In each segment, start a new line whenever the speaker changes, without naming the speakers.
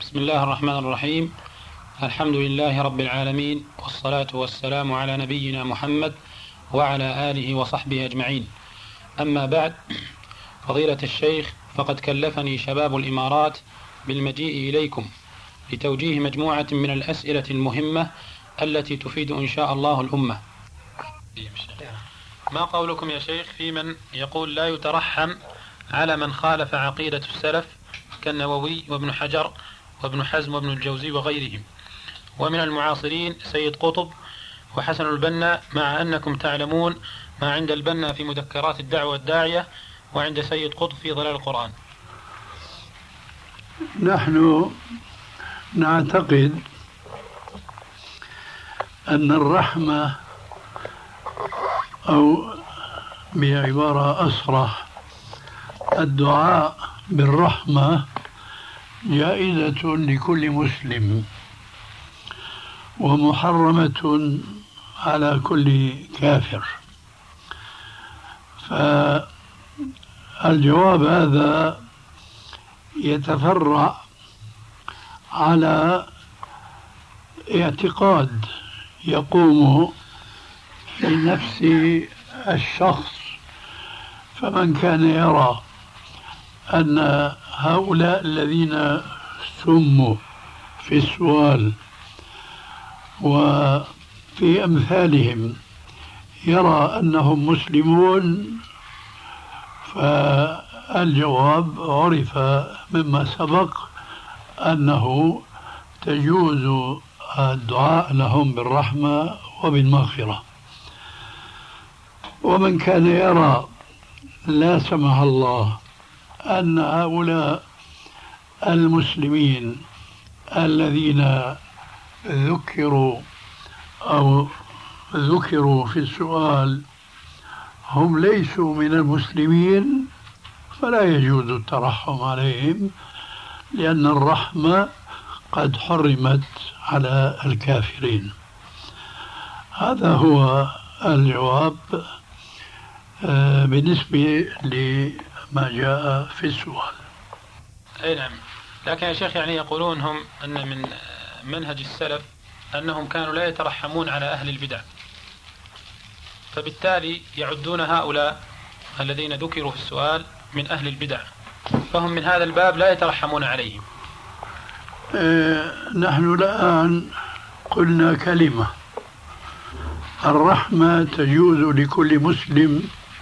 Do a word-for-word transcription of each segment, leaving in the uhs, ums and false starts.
بسم الله الرحمن الرحيم. الحمد لله رب العالمين، والصلاة والسلام على نبينا محمد وعلى آله وصحبه أجمعين. أما بعد، فضيلة الشيخ، فقد كلفني شباب الإمارات بالمجيء إليكم لتوجيه مجموعة من الأسئلة المهمة التي تفيد إن شاء الله الأمة. ما قولكم يا شيخ في من يقول لا يترحم على من خالف عقيدة السلف كالنووي وابن حجر وابن حزم وابن الجوزي وغيرهم، ومن المعاصرين سيد قطب وحسن البنا، مع أنكم تعلمون ما عند البنا في مذكرات الدعوة الداعية وعند سيد قطب في ظلال القرآن؟
نحن نعتقد أن الرحمة، أو بعبارة أصرح الدعاء بالرحمة، جائزة لكل مسلم ومحرمة على كل كافر. فالجواب هذا يتفرع على اعتقاد يقوم في نفس الشخص. فمن كان يرى أن هؤلاء الذين سموا في السؤال وفي أمثالهم يرى أنهم مسلمون، فالجواب عرف مما سبق أنه تجوز الدعاء لهم بالرحمة وبالمغفرة. ومن كان يرى لا سمح الله أن هؤلاء المسلمين الذين ذكروا أو ذكروا في السؤال هم ليسوا من المسلمين، فلا يجوز الترحم عليهم، لأن الرحمة قد حرمت على الكافرين. هذا هو الجواب بالنسبة لما جاء في السؤال.
أي نعم. لكن يا شيخ، يعني يقولون هم أن من منهج السلف أنهم كانوا لا يترحمون على أهل البدع، فبالتالي يعدون هؤلاء الذين ذكروا في السؤال من أهل البدع، فهم من هذا الباب لا يترحمون عليهم.
اه نحن الآن قلنا كلمة: الرحمة تجوز لكل مسلم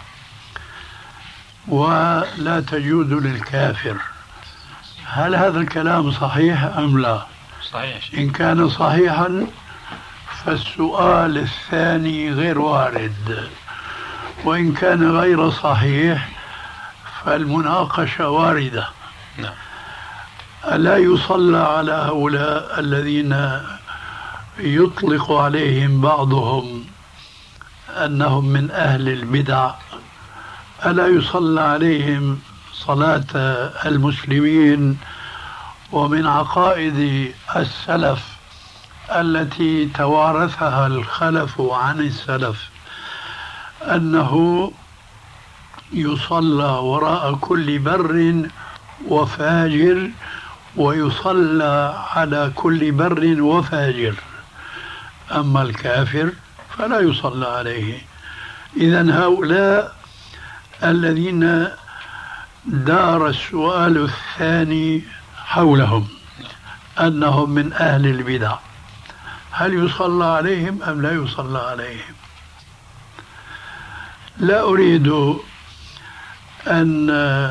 ولا تجوز للكافر. هل هذا الكلام صحيح أم لا؟
صحيح.
إن كان صحيحا فالسؤال الثاني غير وارد، وإن كان غير صحيح فالمناقشة واردة.
نعم.
ألا يصلى على هؤلاء الذين يطلق عليهم بعضهم أنهم من أهل البدع؟ ألا يصلى عليهم صلاة المسلمين؟ ومن عقائد السلف التي توارثها الخلف عن السلف أنه يصلى وراء كل بر وفاجر، ويصلى على كل بر وفاجر، أما الكافر فلا يصلى عليه. إذن هؤلاء الذين دار السؤال الثاني حولهم أنهم من أهل البدع، هل يصلى عليهم أم لا يصلى عليهم؟ لا أريد أن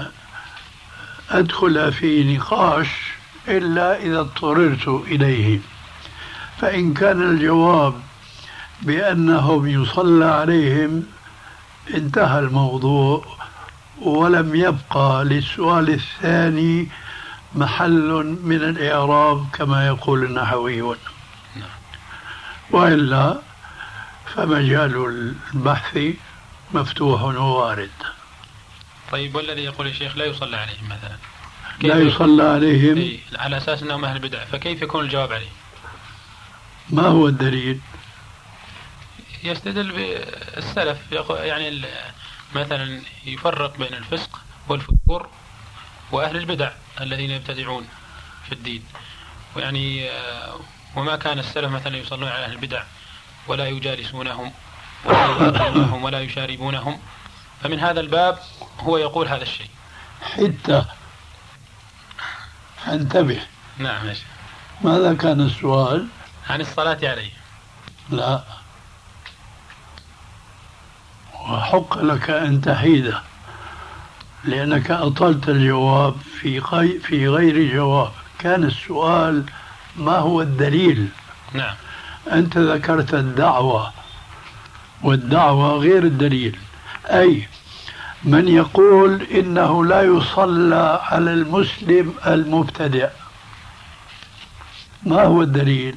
أدخل في نقاش إلا إذا اضطررت إليه. فإن كان الجواب بأنهم يصلى عليهم انتهى الموضوع، ولم يبقى للسؤال الثاني محل من الإعراب كما يقول النحويون، وإلا فمجال البحث مفتوح ووارد.
طيب، والذي يقول الشيخ لا يصلى عليهم مثلا،
لا يصلى عليهم
إيه على أساس أنهم أهل بدع، فكيف يكون الجواب عليه؟
ما هو الدليل؟
يستدل بالسلف، يعني مثلا يفرق بين الفسق والفجور وأهل البدع الذين يبتدعون في الدين، يعني وما كان السلف مثلا يصلون على أهل البدع ولا يجالسونهم ولا يؤذنونهم ولا يشاربونهم، فمن هذا الباب هو يقول هذا الشيء.
حتى انتبه.
نعم يا شيخ.
ماذا كان السؤال؟
عن الصلاة عليه.
لا، وحق لك أن تحيده لأنك أطلت الجواب في غير, في غير جواب. كان السؤال ما هو الدليل؟
نعم.
أنت ذكرت الدعوة، والدعوة غير الدليل. أي من يقول إنه لا يصلى على المسلم المبتدع، ما هو الدليل؟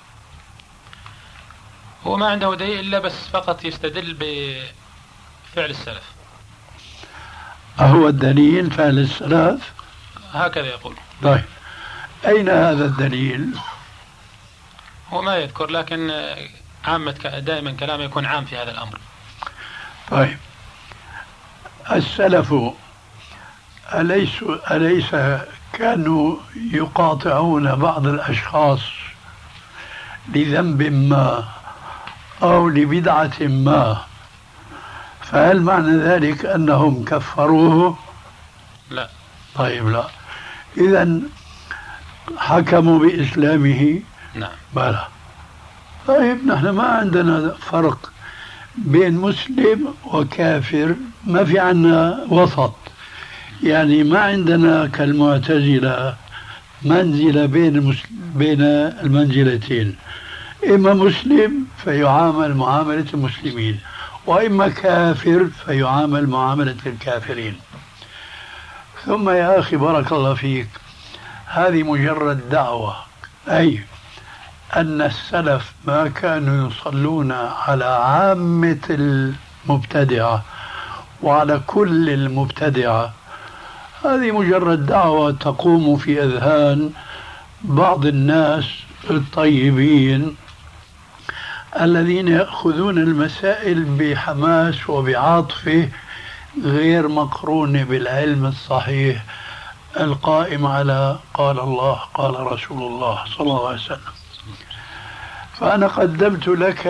هو ما عنده دليل إلا بس فقط يستدل بفعل السلف.
أهو الدليل فعل السلف؟
هكذا يقول.
طيب أين هذا الدليل؟
هو ما يذكر، لكن عامة دائما كلامه يكون عام في هذا الأمر.
طيب السلف أليس أليس كانوا يقاطعون بعض الأشخاص لذنب ما أو لبدعة ما، فهل معنى ذلك أنهم كفروه؟
لا.
طيب لا، إذن حكموا بإسلامه؟
نعم.
بلى. طيب نحن ما عندنا فرق بين مسلم وكافر، ما في عنا وسط، يعني ما عندنا كالمعتزلة منزلة بين المسلم بين المنزلتين، إما مسلم فيعامل معاملة المسلمين، وإما كافر فيعامل معاملة الكافرين. ثم يا أخي بارك الله فيك، هذه مجرد دعوة، أي أن السلف ما كانوا يصلون على عامة المبتدعة وعلى كل المبتدعة. هذه مجرد دعوة تقوم في أذهان بعض الناس الطيبين الذين يأخذون المسائل بحماس وبعاطفة غير مقرونة بالعلم الصحيح القائم على قال الله قال رسول الله صلى الله عليه وسلم. فأنا قدمت لك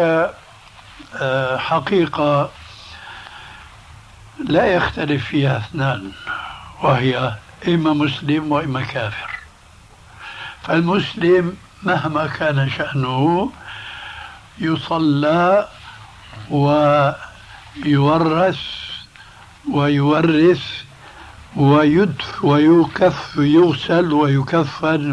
حقيقة لا يختلف فيها اثنان، وهي إما مسلم وإما كافر. فالمسلم مهما كان شأنه يصلى ويورث ويورث ويدف ويكف يغسل ويكفن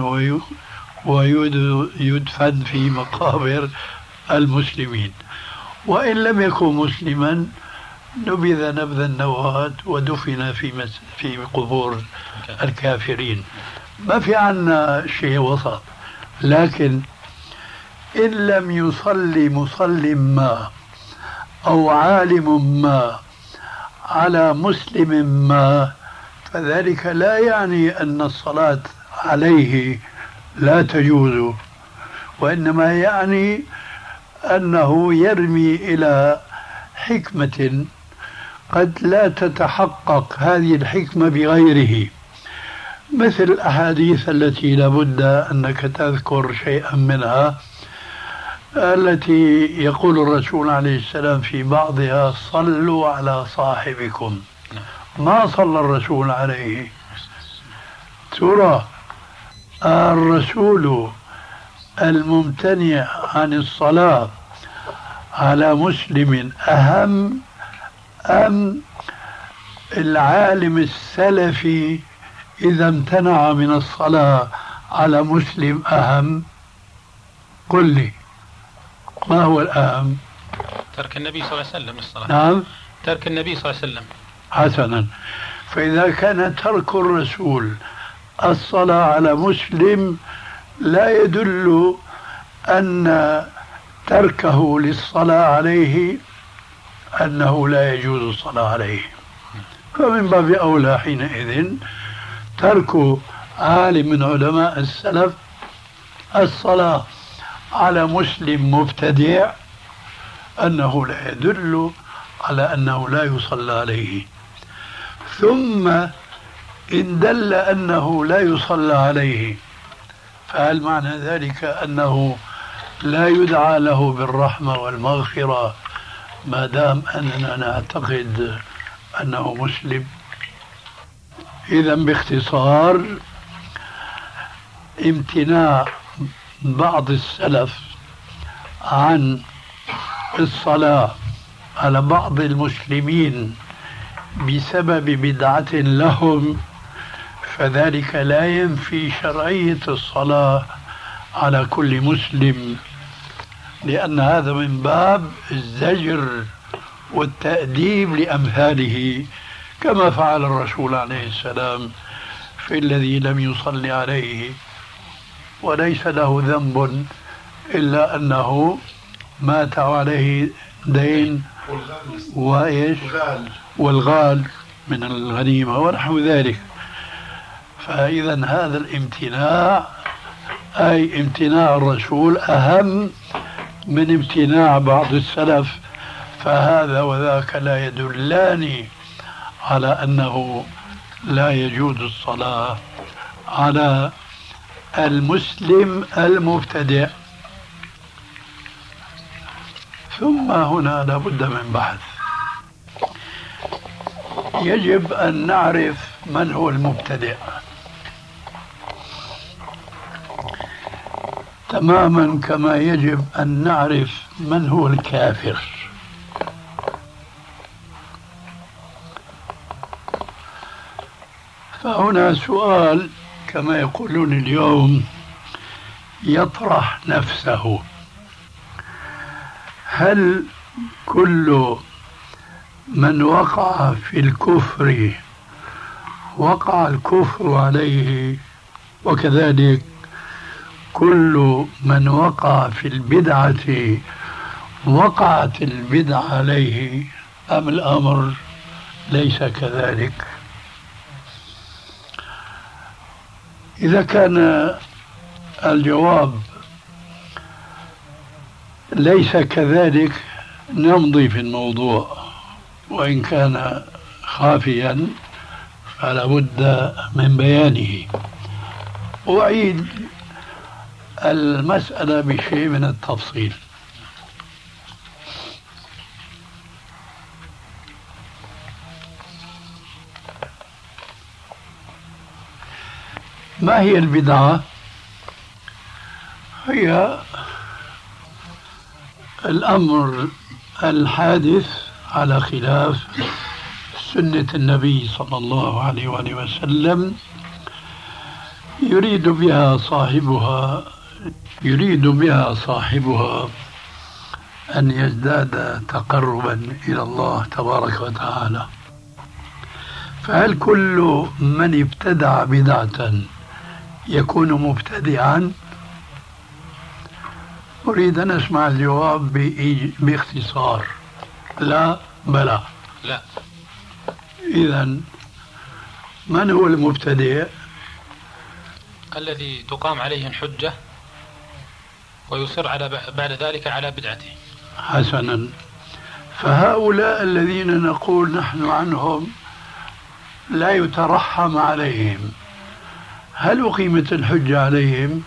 ويدفن في مقابر المسلمين، وإن لم يكن مسلما نبذ نبذ النواة ودفن في في قبور الكافرين. ما في عنا شيء وسط. لكن إن لم يصلي مصلي ما أو عالم ما على مسلم ما، فذلك لا يعني أن الصلاة عليه لا تجوز، وإنما يعني أنه يرمي إلى حكمة قد لا تتحقق هذه الحكمة بغيره، مثل الأحاديث التي لابد أنك تذكر شيئا منها، التي يقول الرسول عليه السلام في بعضها صلوا على صاحبكم. ما صلى الرسول عليه؟ ترى الرسول الممتنع عن الصلاة على مسلم أهم أم العالم السلفي إذا امتنع من الصلاة على مسلم أهم؟ قل لي ما هو الأهم؟
ترك النبي صلى الله عليه وسلم الصلاة.
نعم،
ترك النبي صلى الله عليه وسلم.
حسنا، فإذا كان ترك الرسول الصلاة على مسلم لا يدل أن تركه للصلاة عليه أنه لا يجوز الصلاة عليه، فمن باب أولى حينئذ ترك عالم من علماء السلف الصلاة على مسلم مبتدع أنه لا يدل على أنه لا يصلى عليه. ثم إن دل أنه لا يصلى عليه فهل معنى ذلك أنه لا يدعى له بالرحمة والمغفرة ما دام أننا نعتقد أنه مسلم؟ إذا باختصار، امتناع بعض السلف عن الصلاة على بعض المسلمين بسبب بدعة لهم، فذلك لا ينفي شرعية الصلاة على كل مسلم، لأن هذا من باب الزجر والتأديب لأمثاله، كما فعل الرسول عليه السلام في الذي لم يصلي عليه وليس له ذنب إلا أنه مات عليه دين وإيش والغال من الغنيمة ونحو ذلك. فإذا هذا الامتناع أي امتناع الرسول أهم من امتناع بعض السلف، فهذا وذاك لا يدلان على أنه لا يجوز الصلاة على المسلم المبتدئ. ثم هنا لابد من بحث. يجب أن نعرف من هو المبتدئ تماما كما يجب أن نعرف من هو الكافر. فهنا سؤال كما يقولون اليوم يطرح نفسه: هل كل من وقع في الكفر وقع الكفر عليه، وكذلك كل من وقع في البدعة وقعت البدعة عليه، أم الأمر ليس كذلك؟ إذا كان الجواب ليس كذلك نمضي في الموضوع، وإن كان خافيا فلا بد من بيانه. أعيد المسألة بشيء من التفصيل. ما هي البدعة؟ هي الأمر الحادث على خلاف سنة النبي صلى الله عليه وآله وسلم، يريد بها صاحبها يريد بها صاحبها أن يزداد تقربا إلى الله تبارك وتعالى. فهل كل من ابتدع بدعة يكون مبتدعا؟ أريد أن أسمع الجواب باختصار. لا بلى.
لا.
إذن من هو المبتدع؟
الذي تقام عليه الحجة ويصر على بعد ذلك على بدعته.
حسنا. فهؤلاء الذين نقول نحن عنهم لا يترحم عليهم، هل أقيمت الحجة عليهم؟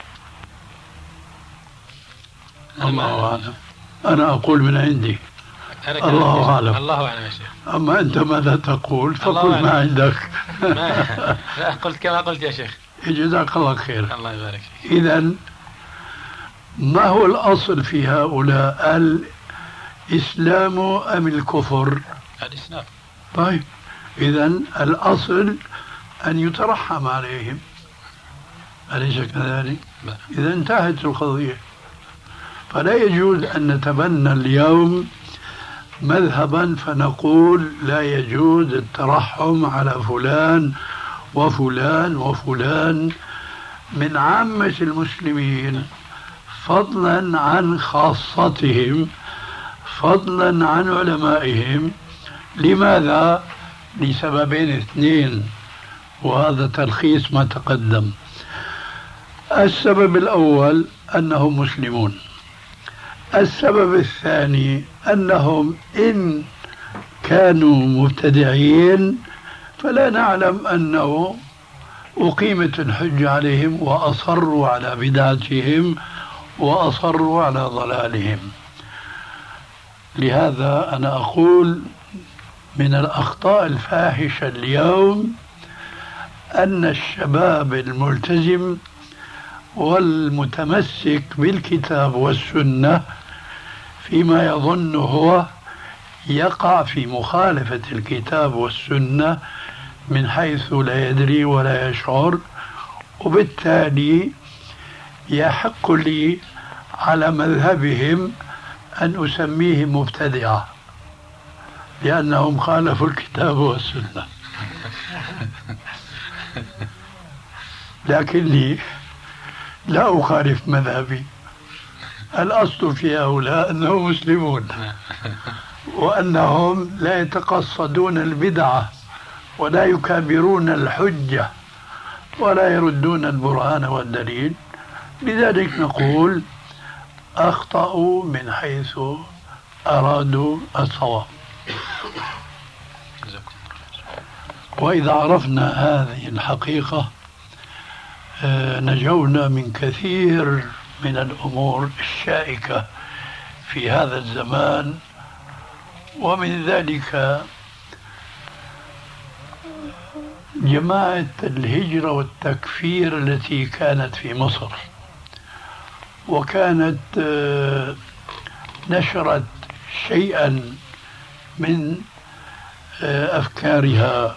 الله أعلم. أنا أقول من عندي، الله أعلم.
الله أعلم يا شيخ.
أما أنت ماذا تقول؟ فقل ما عندك.
ما لا قلت كما قلت يا شيخ.
جزاك الله خير.
الله يبارك فيك.
إذن ما هو الأصل في هؤلاء، الإسلام أم الكفر؟
الإسلام.
طيب، إذن الأصل أن يترحم عليهم، أليس كذلك؟ إذا انتهت القضية. فلا يجوز أن نتبنى اليوم مذهبا فنقول لا يجوز الترحم على فلان وفلان وفلان من عامة المسلمين، فضلا عن خاصتهم، فضلا عن علمائهم. لماذا؟ لسببين اثنين، وهذا تلخيص ما تقدم. السبب الأول أنهم مسلمون. السبب الثاني أنهم إن كانوا مبتدعين فلا نعلم أنه أقيمت الحجة عليهم وأصروا على بدعتهم وأصروا على ضلالهم. لهذا أنا أقول من الأخطاء الفاحشة اليوم أن الشباب الملتزم والمتمسك بالكتاب والسنة فيما يظن هو يقع في مخالفة الكتاب والسنة من حيث لا يدري ولا يشعر، وبالتالي يحق لي على مذهبهم أن أسميهم مبتدعة لأنهم خالفوا الكتاب والسنة. لكني لا أخالف مذهبي، الأصل في هؤلاء أنهم مسلمون وأنهم لا يتقصدون البدعة ولا يكابرون الحجة ولا يردون البرهان والدليل. لذلك نقول أخطأوا من حيث أرادوا الصواب. وإذا عرفنا هذه الحقيقة نجونا من كثير من الأمور الشائكة في هذا الزمان، ومن ذلك جماعة الهجرة والتكفير التي كانت في مصر، وكانت نشرت شيئا من أفكارها،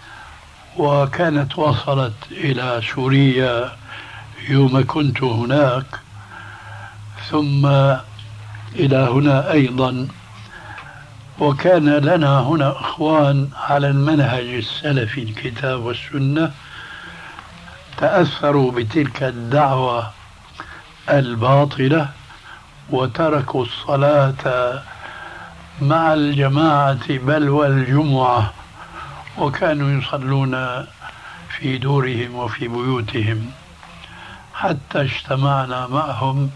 وكانت وصلت إلى سوريا يوم كنت هناك، ثم إلى هنا أيضا. وكان لنا هنا إخوان على المنهج السلفي الكتاب والسنة تأثروا بتلك الدعوة الباطلة وتركوا الصلاة مع الجماعة بل والجمعة، وكانوا يصلون في دورهم وفي بيوتهم، حتى اجتمعنا معهم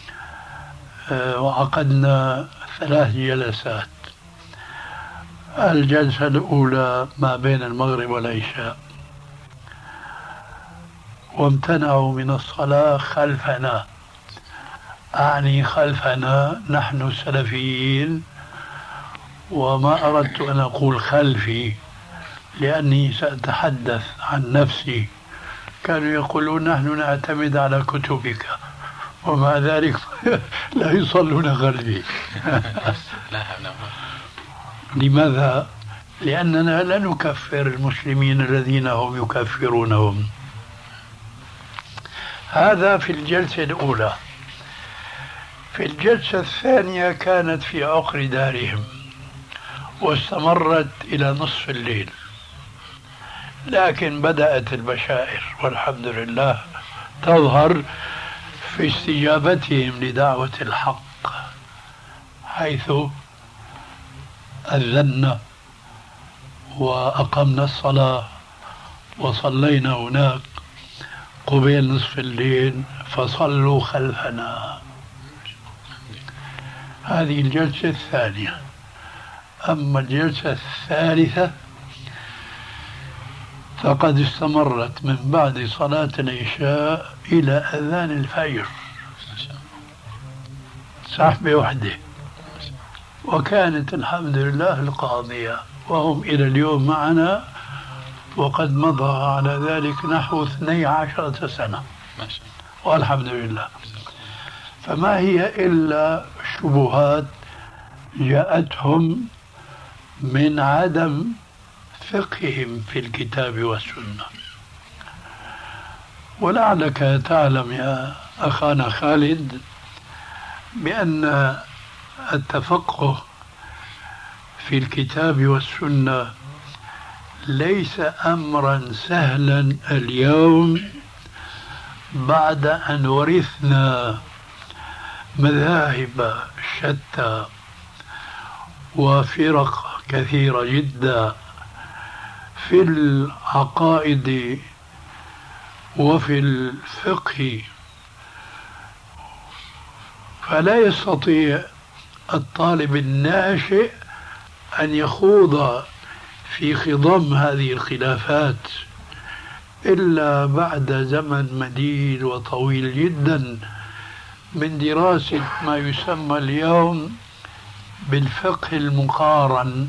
وعقدنا ثلاث جلسات. الجلسة الأولى ما بين المغرب والعشاء، وامتنعوا من الصلاة خلفنا، أعني خلفنا نحن السلفيين، وما أردت أن أقول خلفي لأني سأتحدث عن نفسي. كانوا يقولون نحن نعتمد على كتبك، ومع ذلك لا يصلون خلفي. لماذا؟ لأننا لا نكفر المسلمين الذين هم يكفرونهم. هذا في الجلسة الأولى. في الجلسة الثانية كانت في عقر دارهم واستمرت إلى نصف الليل، لكن بدأت البشائر والحمد لله تظهر في استجابتهم لدعوة الحق، حيث أذنا وأقمنا الصلاة وصلينا هناك قبيل نصف الليل، فصلوا خلفنا. هذه الجلسة الثانية. أما الجلسة الثالثة فقد استمرت من بعد صلاة العشاء إلى أذان الفجر، سحبة وحدة، وكانت الحمد لله القاضية، وهم إلى اليوم معنا، وقد مضى على ذلك نحو اثني عشرة سنة والحمد لله. فما هي إلا شبهات جاءتهم من عدم فقههم في الكتاب والسنة. ولعلك تعلم يا أخانا خالد بأن التفقه في الكتاب والسنة ليس أمرا سهلا اليوم، بعد أن ورثنا مذاهب شتى وفرق كثيرة جدا في العقائد وفي الفقه. فلا يستطيع الطالب الناشئ أن يخوض في خضم هذه الخلافات إلا بعد زمن مديد وطويل جدا من دراسة ما يسمى اليوم بالفقه المقارن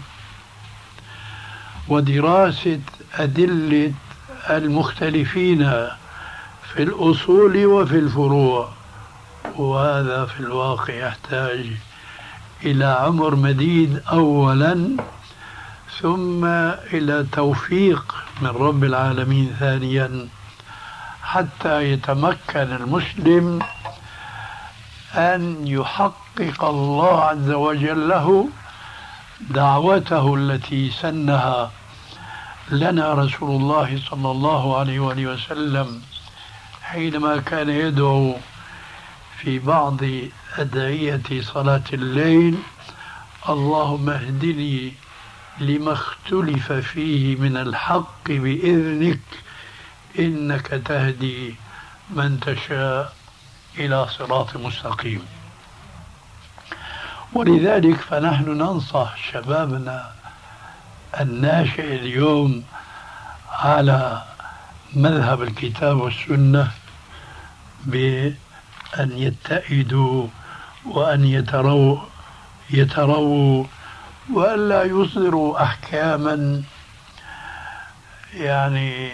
ودراسة أدلة المختلفين في الأصول وفي الفروع. وهذا في الواقع يحتاج إلى عمر مديد أولا، ثم إلى توفيق من رب العالمين ثانيا، حتى يتمكن المسلم أن يحقق الله عز وجل له دعوته التي سنها لنا رسول الله صلى الله عليه وآله وسلم حينما كان يدعو في بعض أدعية صلاة الليل: اللهم اهدني لما اختلف فيه من الحق بإذنك إنك تهدي من تشاء إلى صراط مستقيم. ولذلك فنحن ننصح شبابنا الناشئ اليوم على مذهب الكتاب والسنة بأن يتئدوا وأن يتروا يتروا وأن لا يصدروا أحكاما يعني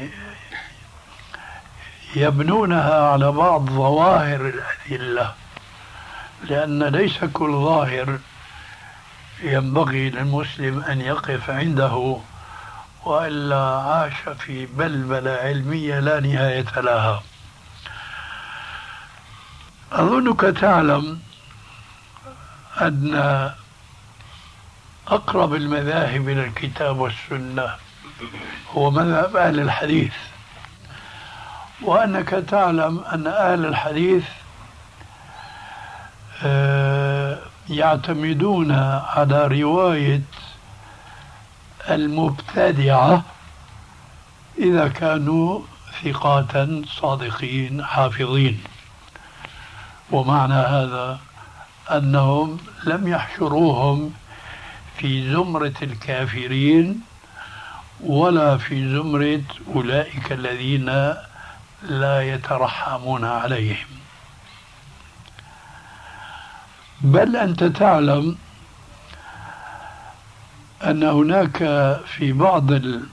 يبنونها على بعض ظواهر الأدلة، لأن ليس كل ظاهر ينبغي للمسلم أن يقف عنده، وإلا عاش في بلبلة علمية لا نهاية لها. أظنك تعلم أن أقرب المذاهب إلى الكتاب والسنة هو مذهب أهل الحديث، وأنك تعلم أن أهل الحديث يعتمدون على رواية المبتدعة إذا كانوا ثقات صادقين حافظين. ومعنى هذا أنهم لم يحشروهم في زمرة الكافرين ولا في زمرة أولئك الذين لا يترحمون عليهم، بل أنت تعلم أن هناك في بعض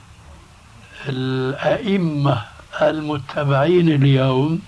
الأئمة المتبعين اليوم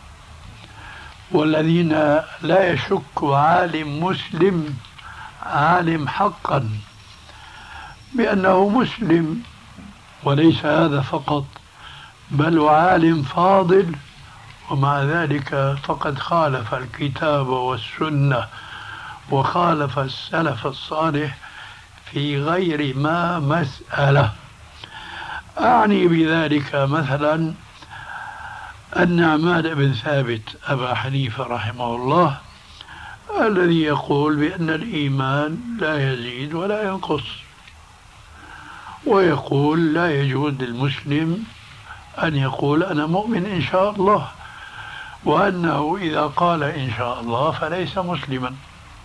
والذين لا يشك عالم مسلم عالم حقا بأنه مسلم، وليس هذا فقط بل وعالم فاضل، ومع ذلك فقد خالف الكتاب والسنة وخالف السلف الصالح في غير ما مسألة. أعني بذلك مثلا النعمان بن ثابت أبا حنيفة رحمه الله، الذي يقول بأن الإيمان لا يزيد ولا ينقص، ويقول لا يجوز للمسلم أن يقول أنا مؤمن إن شاء الله، وأنه إذا قال إن شاء الله فليس مسلما.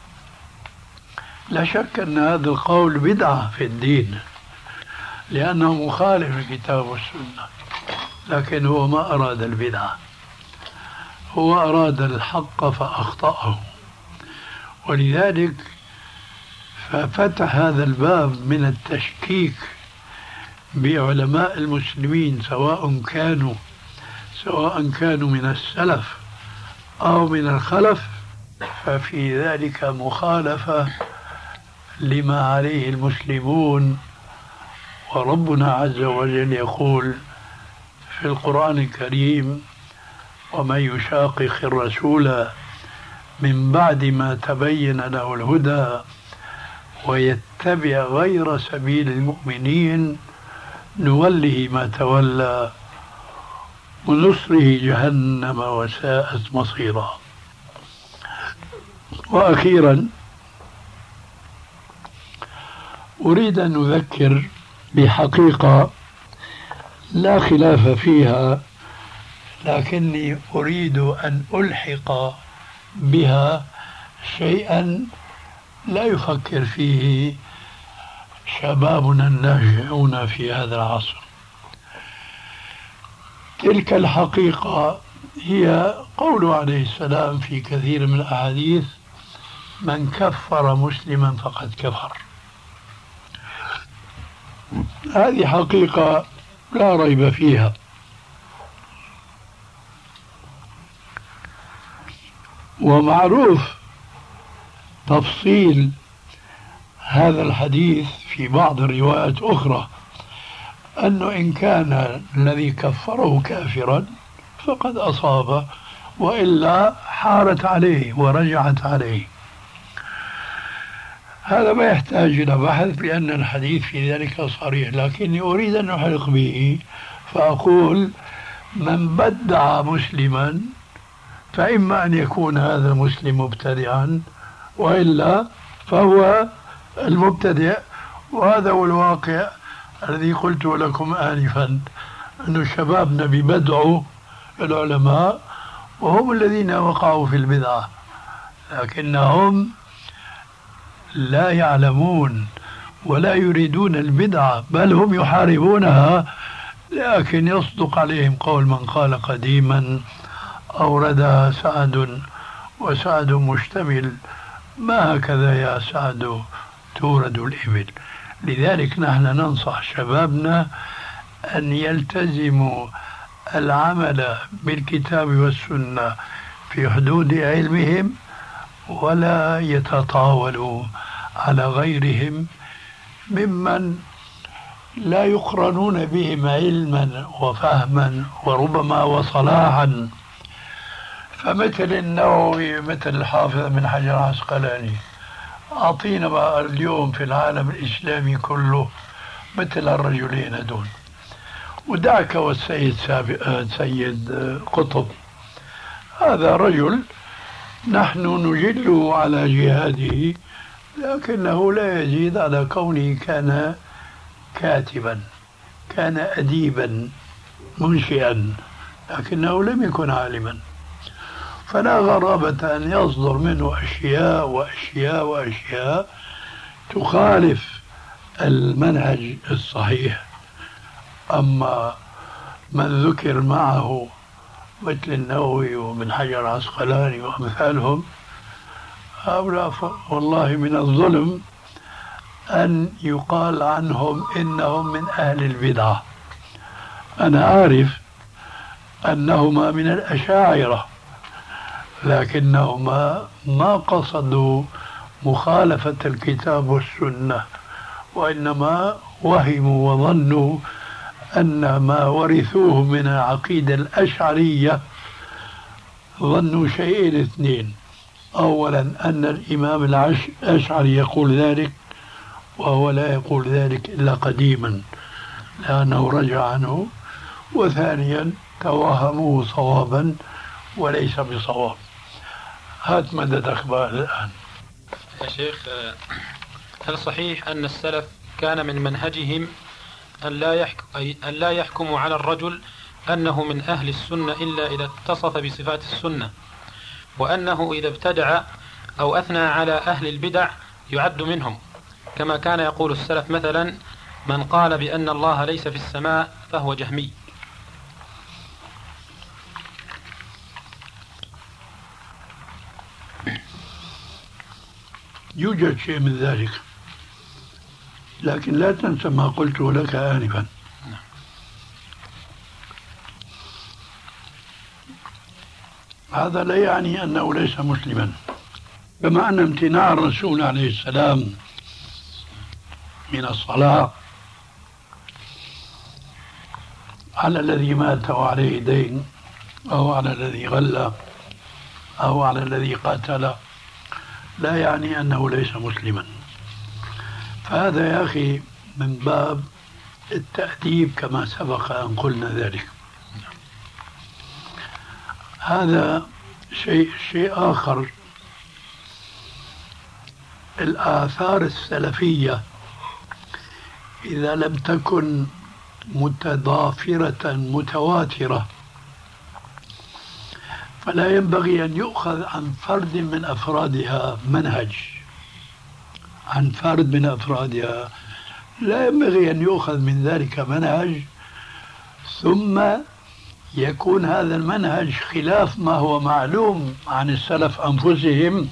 لا شك أن هذا القول بدعة في الدين لأنه مخالف للكتاب والسنة، لكن هو ما أراد البدعة، هو أراد الحق فأخطأه. ولذلك ففتح هذا الباب من التشكيك بعلماء المسلمين سواء كانوا سواء كانوا من السلف أو من الخلف، ففي ذلك مخالفة لما عليه المسلمون. وربنا عز وجل يقول في القرآن الكريم: ومن يشاقق الرسول من بعد ما تبين له الهدى ويتبع غير سبيل المؤمنين نوله ما تولى ونصره جهنم وساءت مصيرا. وأخيرا أريد أن أذكر بحقيقة لا خلاف فيها، لكني أريد أن ألحق بها شيئا لا يفكر فيه شبابنا الناشئون في هذا العصر. تلك الحقيقة هي قوله عليه السلام في كثير من الأحاديث: من كفر مسلما فقد كفر. هذه حقيقة لا ريب فيها. ومعروف تفصيل هذا الحديث في بعض الروايات أخرى، أنه إن كان الذي كفره كافرا فقد أصاب، وإلا حارت عليه ورجعت عليه. هذا ما يحتاج إلى بحث لأن الحديث في ذلك صريح، لكني أريد أن أحلق به فأقول: من بدع مسلما فإما أن يكون هذا المسلم مبتدعا، وإلا فهو المبتدع. وهذا هو الواقع الذي قلت لكم آنفا، أن شبابنا ببدعوا العلماء وهم الذين وقعوا في البدعة، لكنهم لا يعلمون ولا يريدون البدعة، بل هم يحاربونها. لكن يصدق عليهم قول من قال قديما: أوردها سعد وسعد مشتمل، ما هكذا يا سعد تورد الإبل. لذلك نحن ننصح شبابنا أن يلتزموا العمل بالكتاب والسنة في حدود علمهم، ولا يتطاولوا على غيرهم ممن لا يقرنون بهم علما وفهما وربما وصلاحا. فمثل النووي، مثل الحافظ بن حجر العسقلاني، أعطينا اليوم في العالم الإسلامي كله مثل الرجلين هذول. ودعك والسيد سيد قطب، هذا رجل نحن نجله على جهاده، لكنه لا يزيد على كونه كان كاتبا، كان أديبا منشئا، لكنه لم يكن عالما. فلا غرابة أن يصدر منه أشياء وأشياء وأشياء تخالف المنهج الصحيح. أما من ذكر معه مثل النووي ومن حجر العسقلاني وأمثالهم، هؤلاء والله من الظلم أن يقال عنهم إنهم من أهل البدعة. أنا عارف أنهما من الأشاعرة، لكنهما ما قصدوا مخالفة الكتاب والسنة، وإنما وهموا وظنوا أن ما ورثوه من العقيدة الأشعرية، ظنوا شيئين اثنين: أولا أن الإمام الأشعري يقول ذلك، وهو لا يقول ذلك إلا قديما لأنه رجع عنه، وثانيا توهموه صوابا وليس بصواب. هات مددك بقى الآن
يا شيخ. هل صحيح أن السلف كان من منهجهم أن لا يحكم أن لا يحكموا على الرجل أنه من أهل السنة إلا إذا اتصف بصفات السنة، وأنه إذا ابتدع أو أثنى على أهل البدع يعد منهم، كما كان يقول السلف مثلا: من قال بأن الله ليس في السماء فهو جهمي؟
يوجد شيء من ذلك، لكن لا تنسى ما قلته لك آنفا. هذا لا يعني أنه ليس مسلما، كما أن امتناع الرسول عليه السلام من الصلاة على الذي مات وعليه دين، أو على الذي غلى، أو على الذي قاتل، لا يعني أنه ليس مسلما. فهذا يا أخي من باب التأديب كما سبق أن قلنا ذلك. هذا شيء شيء آخر. الآثار السلفية إذا لم تكن متضافرة متواترة فلا ينبغي أن يؤخذ عن فرد من أفرادها منهج، عن فرد من أفرادها لا ينبغي أن يؤخذ من ذلك منهج ثم يكون هذا المنهج خلاف ما هو معلوم عن السلف أنفسهم،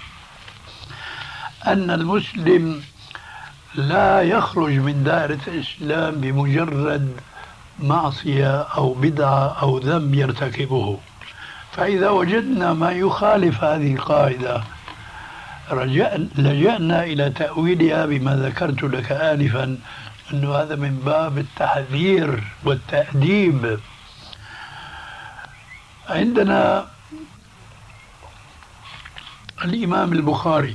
أن المسلم لا يخرج من دائرة الإسلام بمجرد معصية أو بدعة أو ذنب يرتكبه. فإذا وجدنا ما يخالف هذه القاعدة لجأنا إلى تأويلها بما ذكرت لك آنفا، أنه هذا من باب التحذير والتأديب. عندنا الإمام البخاري،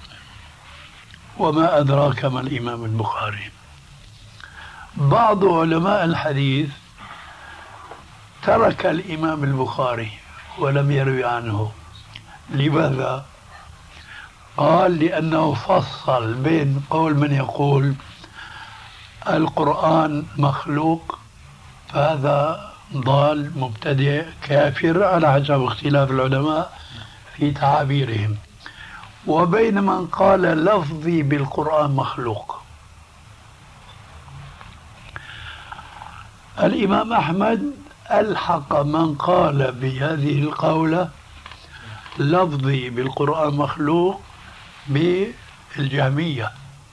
وما أدراك ما الإمام البخاري. بعض علماء الحديث ترك الإمام البخاري ولم يروي عنه. لماذا؟ قال لأنه فصل بين قول من يقول القرآن مخلوق، فهذا ضال مبتدئ كافر على حسب اختلاف العلماء في تعابيرهم، وبين من قال لفظي بالقرآن مخلوق. الإمام أحمد ألحق من قال بهذه القولة لفظي بالقرآن مخلوق بالجهمية،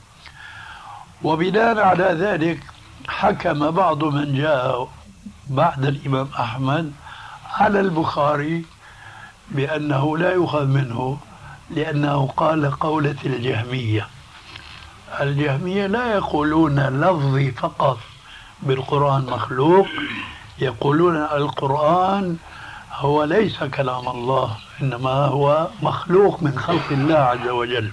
وبناء على ذلك حكم بعض من جاء بعد الإمام أحمد على البخاري بأنه لا يؤخذ منه، لأنه قال قولة الجهمية. الجهمية لا يقولون لفظي فقط بالقرآن مخلوق، يقولون القرآن هو ليس كلام الله، إنما هو مخلوق من خلق الله عز وجل.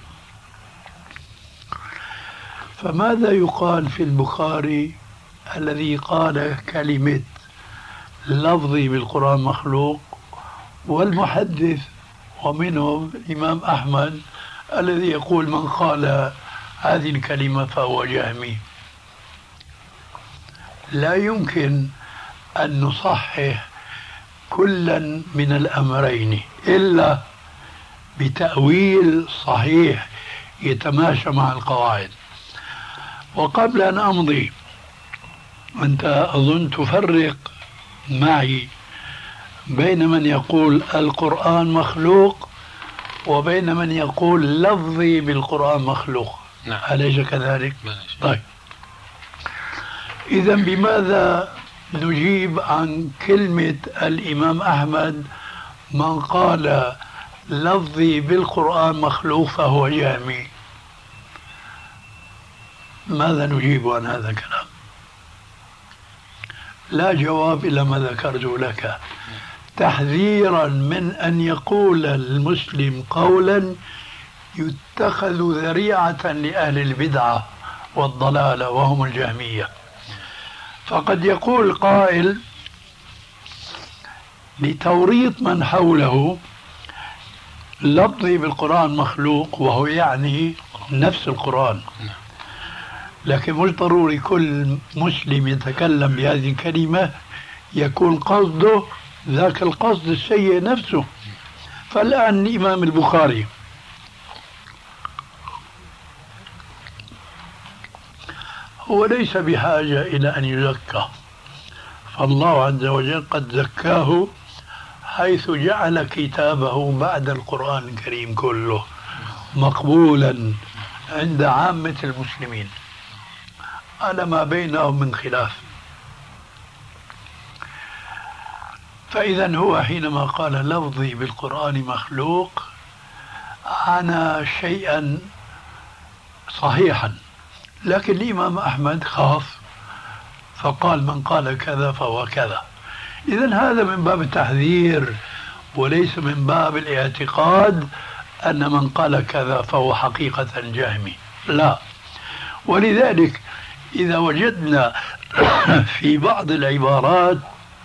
فماذا يقال في البخاري الذي قال كلمة لفظي بالقرآن مخلوق، والمحدث ومنهم الإمام أحمد الذي يقول من قال هذه الكلمة فهو جهمي؟ لا يمكن أن نصحح كلا من الأمرين إلا بتأويل صحيح يتماشى مع القواعد. وقبل أن أمضي، أنت أظن تفرق معي بين من يقول القرآن مخلوق وبين من يقول لفظي بالقرآن مخلوق.
نعم.
أليس كذلك؟ طيب، إذا بماذا نجيب عن كلمة الإمام أحمد من قال لفظي بالقرآن مخلوق فهو جهمي؟ ماذا نجيب عن هذا الكلام؟ لا جواب إلا ما ذكرت لك، تحذيرا من أن يقول المسلم قولا يتخذ ذريعة لأهل البدعة والضلالة وهم الجهمية. فقد يقول قائل لتوريط من حوله لفظي بالقرآن مخلوق، وهو يعني نفس القرآن، لكن مش ضروري كل مسلم يتكلم بهذه الكلمة يكون قصده ذاك القصد السيء نفسه. فالآن الإمام البخاري هو ليس بحاجة إلى أن يزكى، فالله عز وجل قد زكاه حيث جعل كتابه بعد القرآن الكريم كله مقبولا عند عامة المسلمين على ما بينهم من خلاف. فإذا هو حينما قال لفظي بالقرآن مخلوق عانى شيئا صحيحا، لكن الإمام أحمد خاف فقال من قال كذا فهو كذا. إذن هذا من باب التحذير وليس من باب الاعتقاد أن من قال كذا فهو حقيقة جهمي، لا. ولذلك إذا وجدنا في بعض العبارات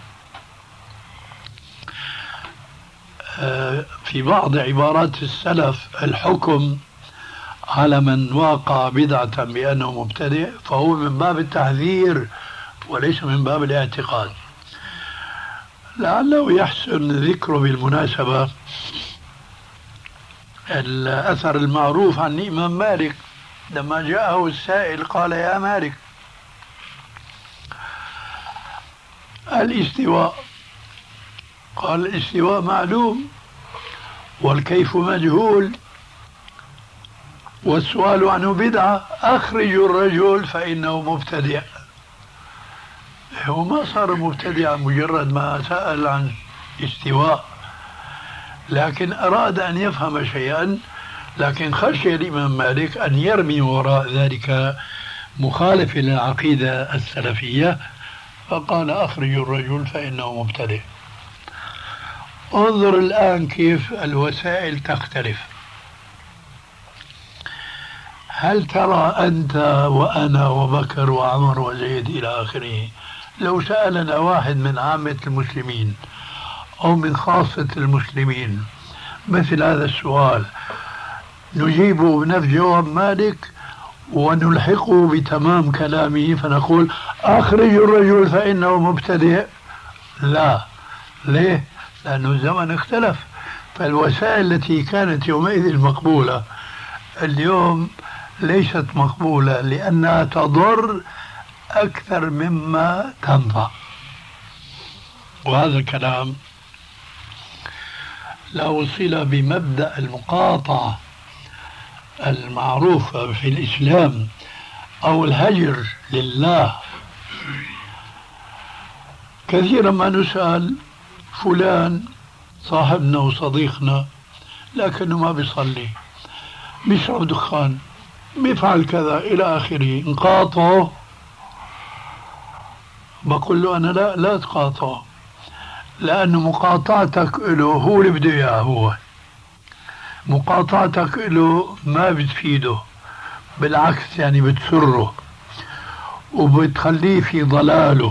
في بعض عبارات السلف الحكم على من واقع بدعة بأنه مبتدئ، فهو من باب التحذير وليس من باب الاعتقاد. لعله يحسن ذكره بالمناسبة الأثر المعروف عن الإمام مالك لما جاءه السائل قال يا مالك الاستواء قال الاستواء معلوم والكيف مجهول والسؤال عنه بدعة، أخرجوا الرجل فإنه مبتدع. هو ما صار مبتدعا مجرد ما سأل عن استواء، لكن أراد أن يفهم شيئا، لكن خشي الإمام مالك أن يرمي وراء ذلك مخالف للعقيدة السلفية، فقال أخرجوا الرجل فإنه مبتدع. انظر الآن كيف الوسائل تختلف. هل ترى أنت وأنا وبكر وعمر وزيد إلى آخره لو سألنا واحد من عامة المسلمين أو من خاصة المسلمين مثل هذا السؤال نجيبه بنفس جواب مالك ونلحقه بتمام كلامه فنقول أخرجوا الرجل فإنه مبتدئ؟ لا. ليه؟ لأنه الزمن اختلف، فالوسائل التي كانت يومئذ مقبولة اليوم ليست مقبولة لأنها تضر أكثر مما تنفع. وهذا الكلام لا وصل بمبدأ المقاطعة المعروفة في الإسلام أو الهجر لله. كثيرا ما نسأل فلان صاحبنا وصديقنا لكنه ما بيصلي، بيشرب دخان، بيفعل كذا إلى آخره، نقاطعه؟ بقول له أنا لا لا تقاطعه، لأن مقاطعتك له هو اللي بده إياه، هو مقاطعتك له ما بتفيده، بالعكس يعني بتسره وبتخليه في ضلاله.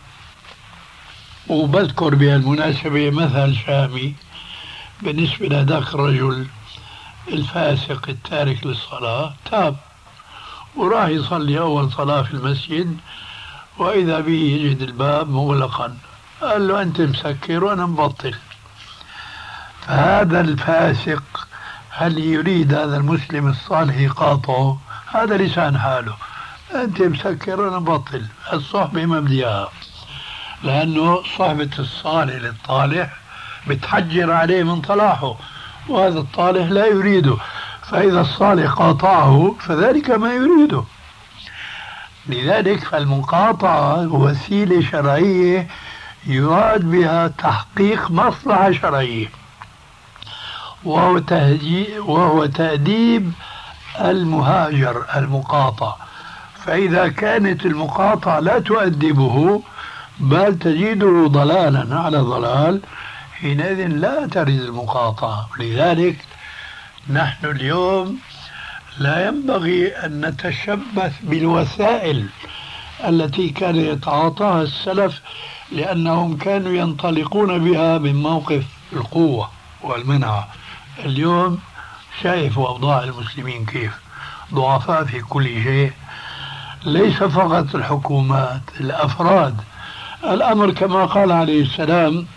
وبذكر بهالمناسبة مثل شامي بالنسبة لهذاك الرجل الفاسق التارك للصلاة، تاب وراح يصلي أول صلاة في المسجد وإذا به يجد الباب مغلقا، قال له أنت مسكر وأنا مبطل. فهذا الفاسق هل يريد هذا المسلم الصالح يقاطعه؟ هذا لسان حاله، أنت مسكر وأنا مبطل، الصحبة ما بدي إياها، لأنه صحبة الصالح للطالح بتحجر عليه من طلاحه، وهذا الطالح لا يريده، فإذا الصالح قاطعه فذلك ما يريده. لذلك فالمقاطعة وسيلة شرعية يراد بها تحقيق مصلحة شرعية، وهو, وهو تأديب المهاجر المقاطع. فإذا كانت المقاطعة لا تؤدبه بل تجده ضلالا على ضلال، حينئذ لا ترد المقاطعة. لذلك نحن اليوم لا ينبغي أن نتشبث بالوسائل التي كان يتعاطاها السلف، لأنهم كانوا ينطلقون بها من موقف القوة والمنعة. اليوم شايف أوضاع المسلمين كيف ضعفاء في كل شيء، ليس فقط الحكومات، الأفراد. الأمر كما قال عليه السلام: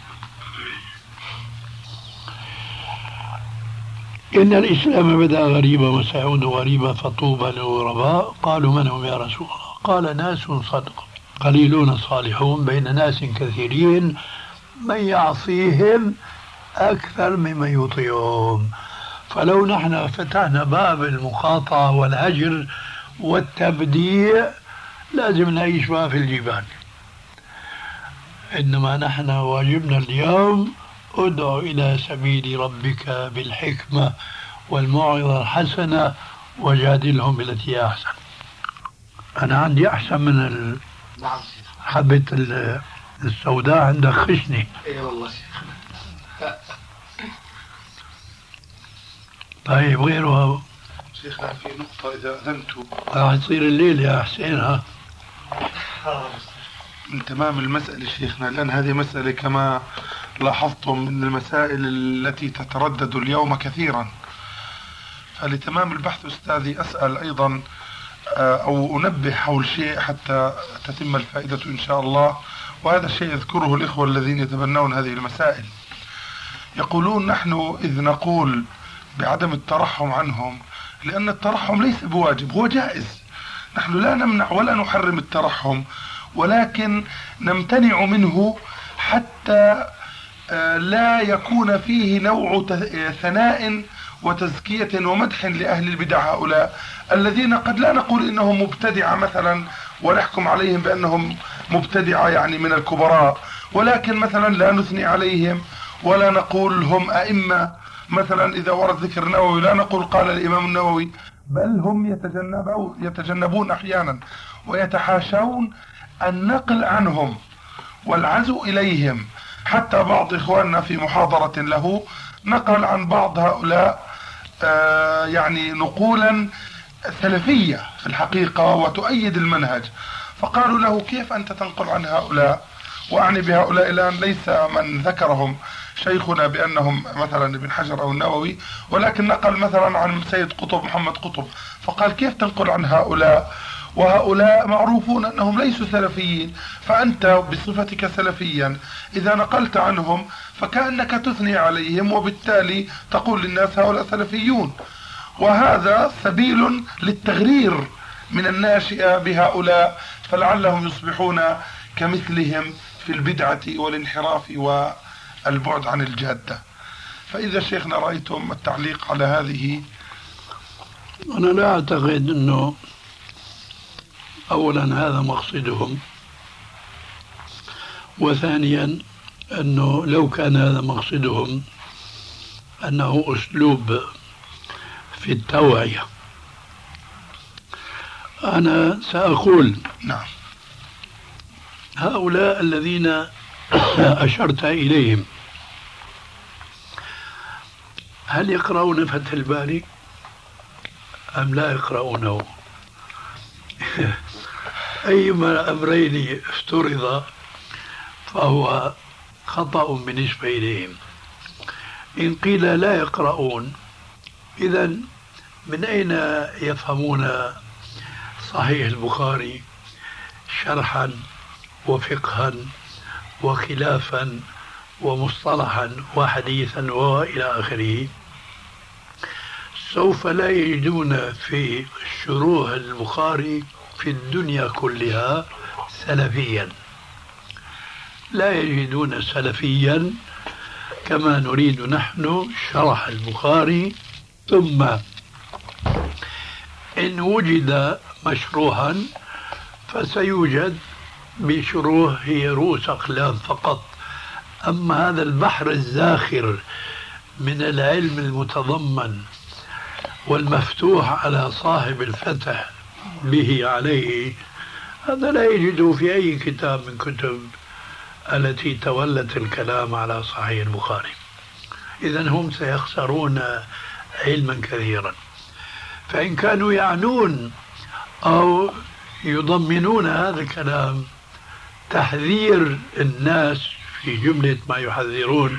إن الإسلام بدأ غريبا وسيعود غريبا فطوبى للغرباء. قالوا من هم يا رسول الله؟ قال ناس صدق قليلون صالحون بين ناس كثيرين من يعصيهم أكثر ممن يطيعهم. فلو نحن فتحنا باب المقاطعة والهجر والتبديع لازم نعيش بقى في الجبال، إنما نحن واجبنا اليوم ادع إلى سبيل ربك بالحكمة والموعظة الحسنة وجادلهم بالتي هي أحسن. أنا عندي أحسن من ال... حبة السوداء عندك خشني.
اي والله.
طيب غيره
شيخنا في نقطة إذا أذنتوا
راح يصير الليل يا حسين. ها
من تمام المسألة شيخنا، لأن هذه مسألة كما لاحظتم من المسائل التي تتردد اليوم كثيرا، فلتمام البحث أستاذي أسأل أيضا أو أنبه حول شيء حتى تتم الفائدة إن شاء الله. وهذا الشيء يذكره الإخوة الذين يتبنون هذه المسائل، يقولون نحن إذ نقول بعدم الترحم عنهم لأن الترحم ليس بواجب، هو جائز، نحن لا نمنع ولا نحرم الترحم، ولكن نمتنع منه حتى لا يكون فيه نوع ثناء وتزكية ومدح لأهل البدع هؤلاء الذين قد لا نقول إنهم مبتدعة مثلا ونحكم عليهم بأنهم مبتدعة يعني من الكبراء، ولكن مثلا لا نثني عليهم ولا نقول هم أئمة. مثلا إذا ورد ذكر النووي لا نقول قال الإمام النووي، بل هم يتجنبون, يتجنبون أحيانا ويتحاشون النقل عنهم والعزو إليهم. حتى بعض إخواننا في محاضرة له نقل عن بعض هؤلاء آه يعني نقولا سلفية في الحقيقة وتؤيد المنهج، فقالوا له كيف أنت تنقل عن هؤلاء؟ وأعني بهؤلاء الآن ليس من ذكرهم شيخنا بأنهم مثلا ابن حجر أو النووي، ولكن نقل مثلا عن سيد قطب محمد قطب، فقال كيف تنقل عن هؤلاء وهؤلاء معروفون أنهم ليسوا سلفيين، فأنت بصفتك سلفيا إذا نقلت عنهم فكأنك تثني عليهم وبالتالي تقول للناس هؤلاء سلفيون. وهذا سبيل للتغرير من الناشئة بهؤلاء فلعلهم يصبحون كمثلهم في البدعة والانحراف والبعد عن الجادة. فإذا شيخنا رأيتم التعليق على هذه.
أنا لا أعتقد أنه أولا هذا مقصدهم، وثانيا أنه لو كان هذا مقصدهم أنه أسلوب في التوعية. أنا سأقول
نعم
هؤلاء الذين أشرت إليهم هل يقرؤون فتح الباري أم لا يقرؤونه؟ أيما الأمرين افترض فهو خطأ بالنسبة إليهم. إن قيل لا يقرؤون إذن من أين يفهمون صحيح البخاري شرحا وفقها وخلافا ومصطلحا وحديثا وإلى آخره؟ سوف لا يجدون في شروح البخاري في الدنيا كلها سلفيا، لا يجدون سلفيا كما نريد نحن شرح البخاري. ثم إن وجد مشروحا فسيوجد بشروح هي رؤوس أقلام فقط. أما هذا البحر الزاخر من العلم المتضمن والمفتوح على صاحب الفتح به عليه، هذا لا يجده في أي كتاب من كتب التي تولت الكلام على صحيح البخاري. إذن هم سيخسرون علما كثيرا. فإن كانوا يعنون أو يضمنون هذا الكلام تحذير الناس في جملة ما يحذرون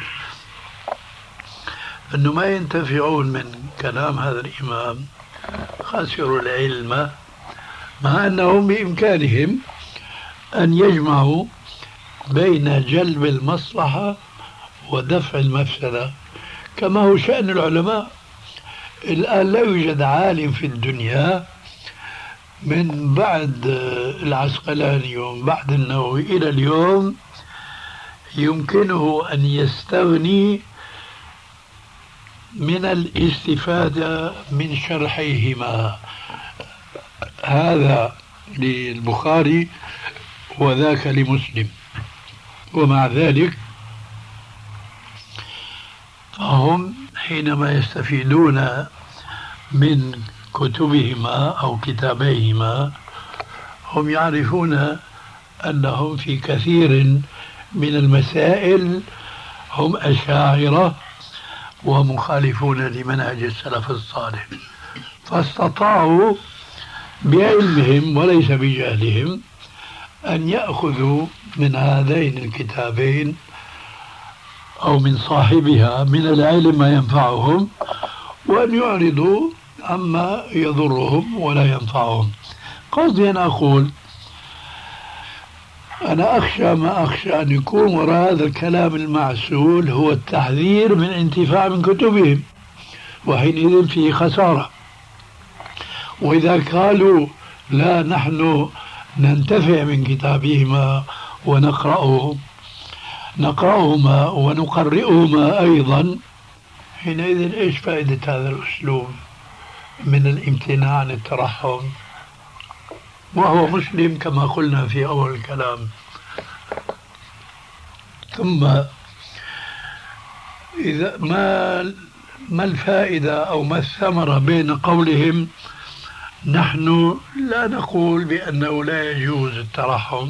أنه ما ينتفعون من كلام هذا الإمام، خسروا العلم، مع أنهم بإمكانهم أن يجمعوا بين جلب المصلحة ودفع المفسدة كما هو شأن العلماء. الآن لا يوجد عالم في الدنيا من بعد العسقلاني ومن بعد النووي إلى اليوم يمكنه أن يستغني من الاستفادة من شرحيهما، هذا للبخاري وذاك لمسلم. ومع ذلك فهم حينما يستفيدون من كتبهما أو كتابيهما هم يعرفون أنهم في كثير من المسائل هم أشاعرة ومخالفون لمنهج السلف الصالح، فاستطاعوا بعلمهم وليس بجهلهم أن يأخذوا من هذين الكتابين أو من صاحبها من العلم ما ينفعهم وأن يعرضوا عما يضرهم ولا ينفعهم. قصدي أن أقول أنا أخشى ما أخشى أن يكون وراء هذا الكلام المعسول هو التحذير من انتفاع من كتبهم، وحينئذ فيه خسارة. وإذا قالوا لا نحن ننتفع من كتابهما ونقرأه نقرأهما ونقرئهما أيضا، حينئذ إيش فائدة هذا الأسلوب من الامتناع عن الترحم وهو مسلم كما قلنا في أول الكلام؟ ثم إذا ما ما الفائدة أو ما الثمرة بين قولهم نحن لا نقول بأنه لا يجوز الترحم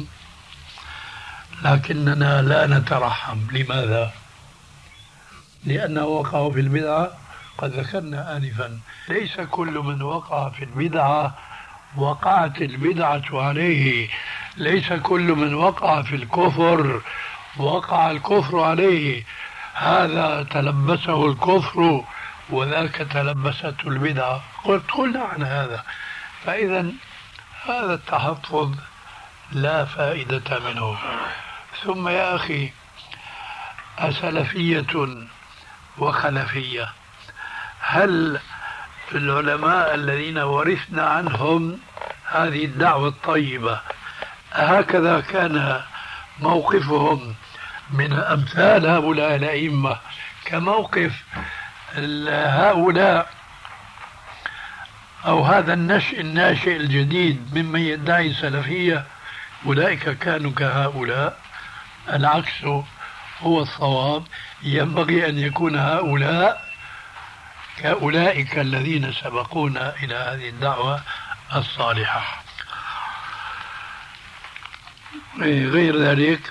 لكننا لا نترحم؟ لماذا؟ لأنه وقعوا في البدعة. قد ذكرنا آنفا ليس كل من وقع في البدعة وقعت البدعة عليه، ليس كل من وقع في الكفر وقع الكفر عليه، هذا تلبسه الكفر وذاك تلبسته البدعة. قلت قلنا عن هذا. فإذا هذا التحفظ لا فائدة منه. ثم يا أخي، أسلفية وخلفية، هل العلماء الذين ورثنا عنهم هذه الدعوة الطيبة هكذا كان موقفهم من أمثال هؤلاء الأئمة كموقف هؤلاء أو هذا النشء الناشئ الجديد ممن يدعي السلفية؟ أولئك كانوا كهؤلاء؟ العكس هو الصواب. ينبغي أن يكون هؤلاء كأولئك الذين سبقونا إلى هذه الدعوة الصالحة. غير ذلك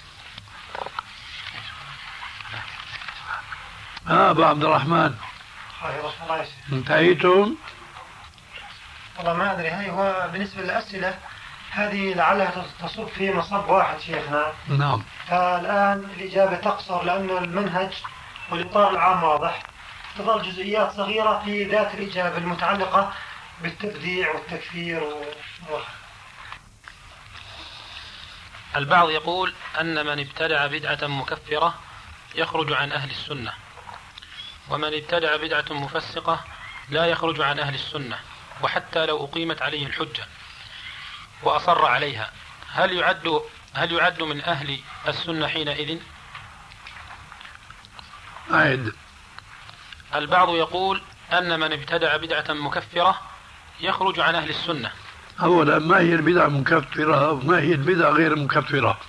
ها أبو عبد الرحمن، انتهيتم؟
والله ما أدري. هاي هو بالنسبة للأسئلة هذه لعلها تصب في مصب واحد شيخنا.
نعم.
فالآن الإجابة تقصر لأن المنهج والإطار العام واضح، تظل جزئيات صغيرة في ذات الإجابة المتعلقة بالتبديع والتكفير و...
البعض يقول أن من ابتدع بدعة مكفرة يخرج عن أهل السنة، ومن ابتدع بدعة مفسقة لا يخرج عن أهل السنة وحتى لو أقيمت عليه الحجة وأصر عليها، هل يعد هل يعد من أهل السنة حينئذ؟
أعد.
البعض يقول أن من ابتدع بدعة مكفرة يخرج عن أهل السنة.
أولا، ما هي البدعة مكفرة وما هي البدعة غير مكفرة؟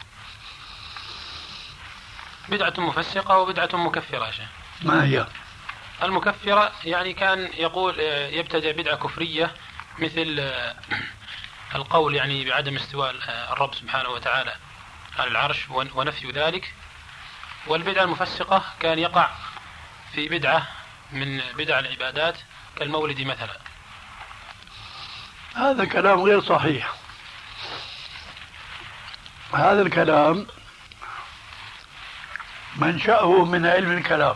بدعة مفسقة وبدعة مكفرة يا شيخ.
ما هي؟
المكفرة يعني كان يقول يبتدع بدعة كفرية مثل القول يعني بعدم استواء الرب سبحانه وتعالى على العرش ونفي ذلك. والبدعة المفسقة كان يقع في بدعة من بدع العبادات كالمولد مثلا.
هذا كلام غير صحيح. هذا الكلام منشأه من علم الكلام.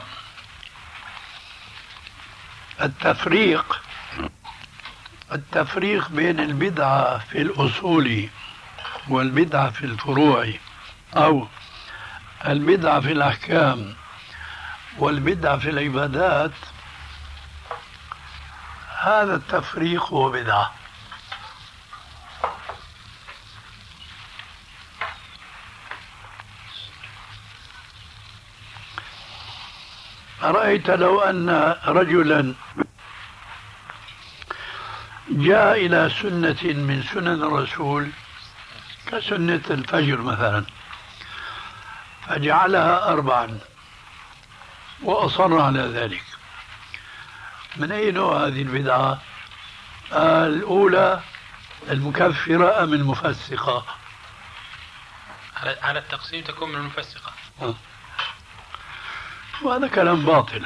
التفريق التفريق بين البدعة في الأصول والبدعة في الفروع، أو البدعة في الأحكام والبدعة في العبادات، هذا التفريق هو بدعة. أرأيت لو أن رجلا جاء إلى سنة من سنن الرسول كسنة الفجر مثلا فجعلها أربعا وأصر على ذلك، من أي نوع هذه البدعة؟ الأولى المكفرة أم المفسقة؟
على التقسيم تكون من المفسقة.
أه. وهذا كلام باطل.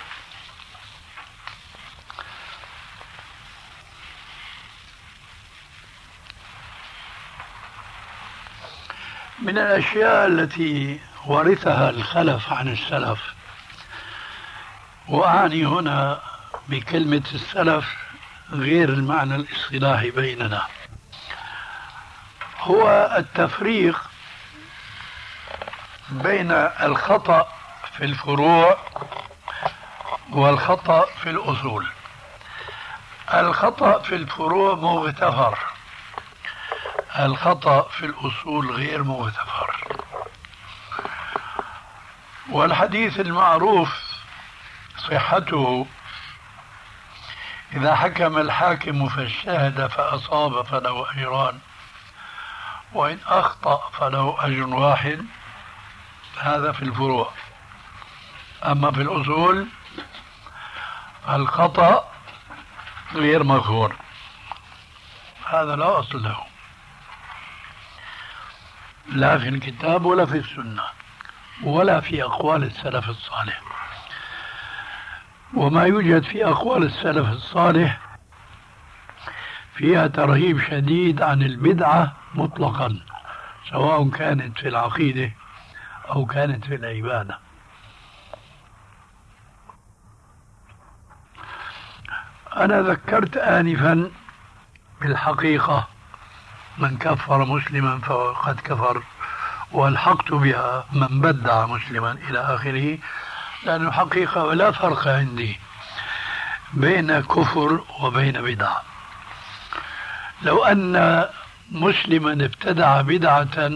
من الأشياء التي ورثها الخلف عن السلف، وأعني هنا بكلمة السلف غير المعنى الاصطلاحي بيننا، هو التفريق بين الخطأ في الفروع والخطأ في الأصول. الخطأ في الفروع مغتفر، الخطأ في الأصول غير مغتفر. والحديث المعروف صحته: إذا حكم الحاكم فاجتهد فأصاب فله أجران، وإن أخطأ فله أجر واحد. هذا في الفروع. أما في الأصول الخطأ غير مغفور، هذا لا أصل له لا في الكتاب ولا في السنة ولا في أقوال السلف الصالح. وما يوجد في أقوال السلف الصالح فيها ترهيب شديد عن البدعة مطلقا، سواء كانت في العقيدة أو كانت في العبادة. أنا ذكرت آنفا بالحقيقة من كفر مسلما فقد كفر، والحقت بها من بدع مسلما إلى آخره، لأن الحقيقة لا فرق عندي بين كفر وبين بدعة. لو أن مسلما ابتدع بدعة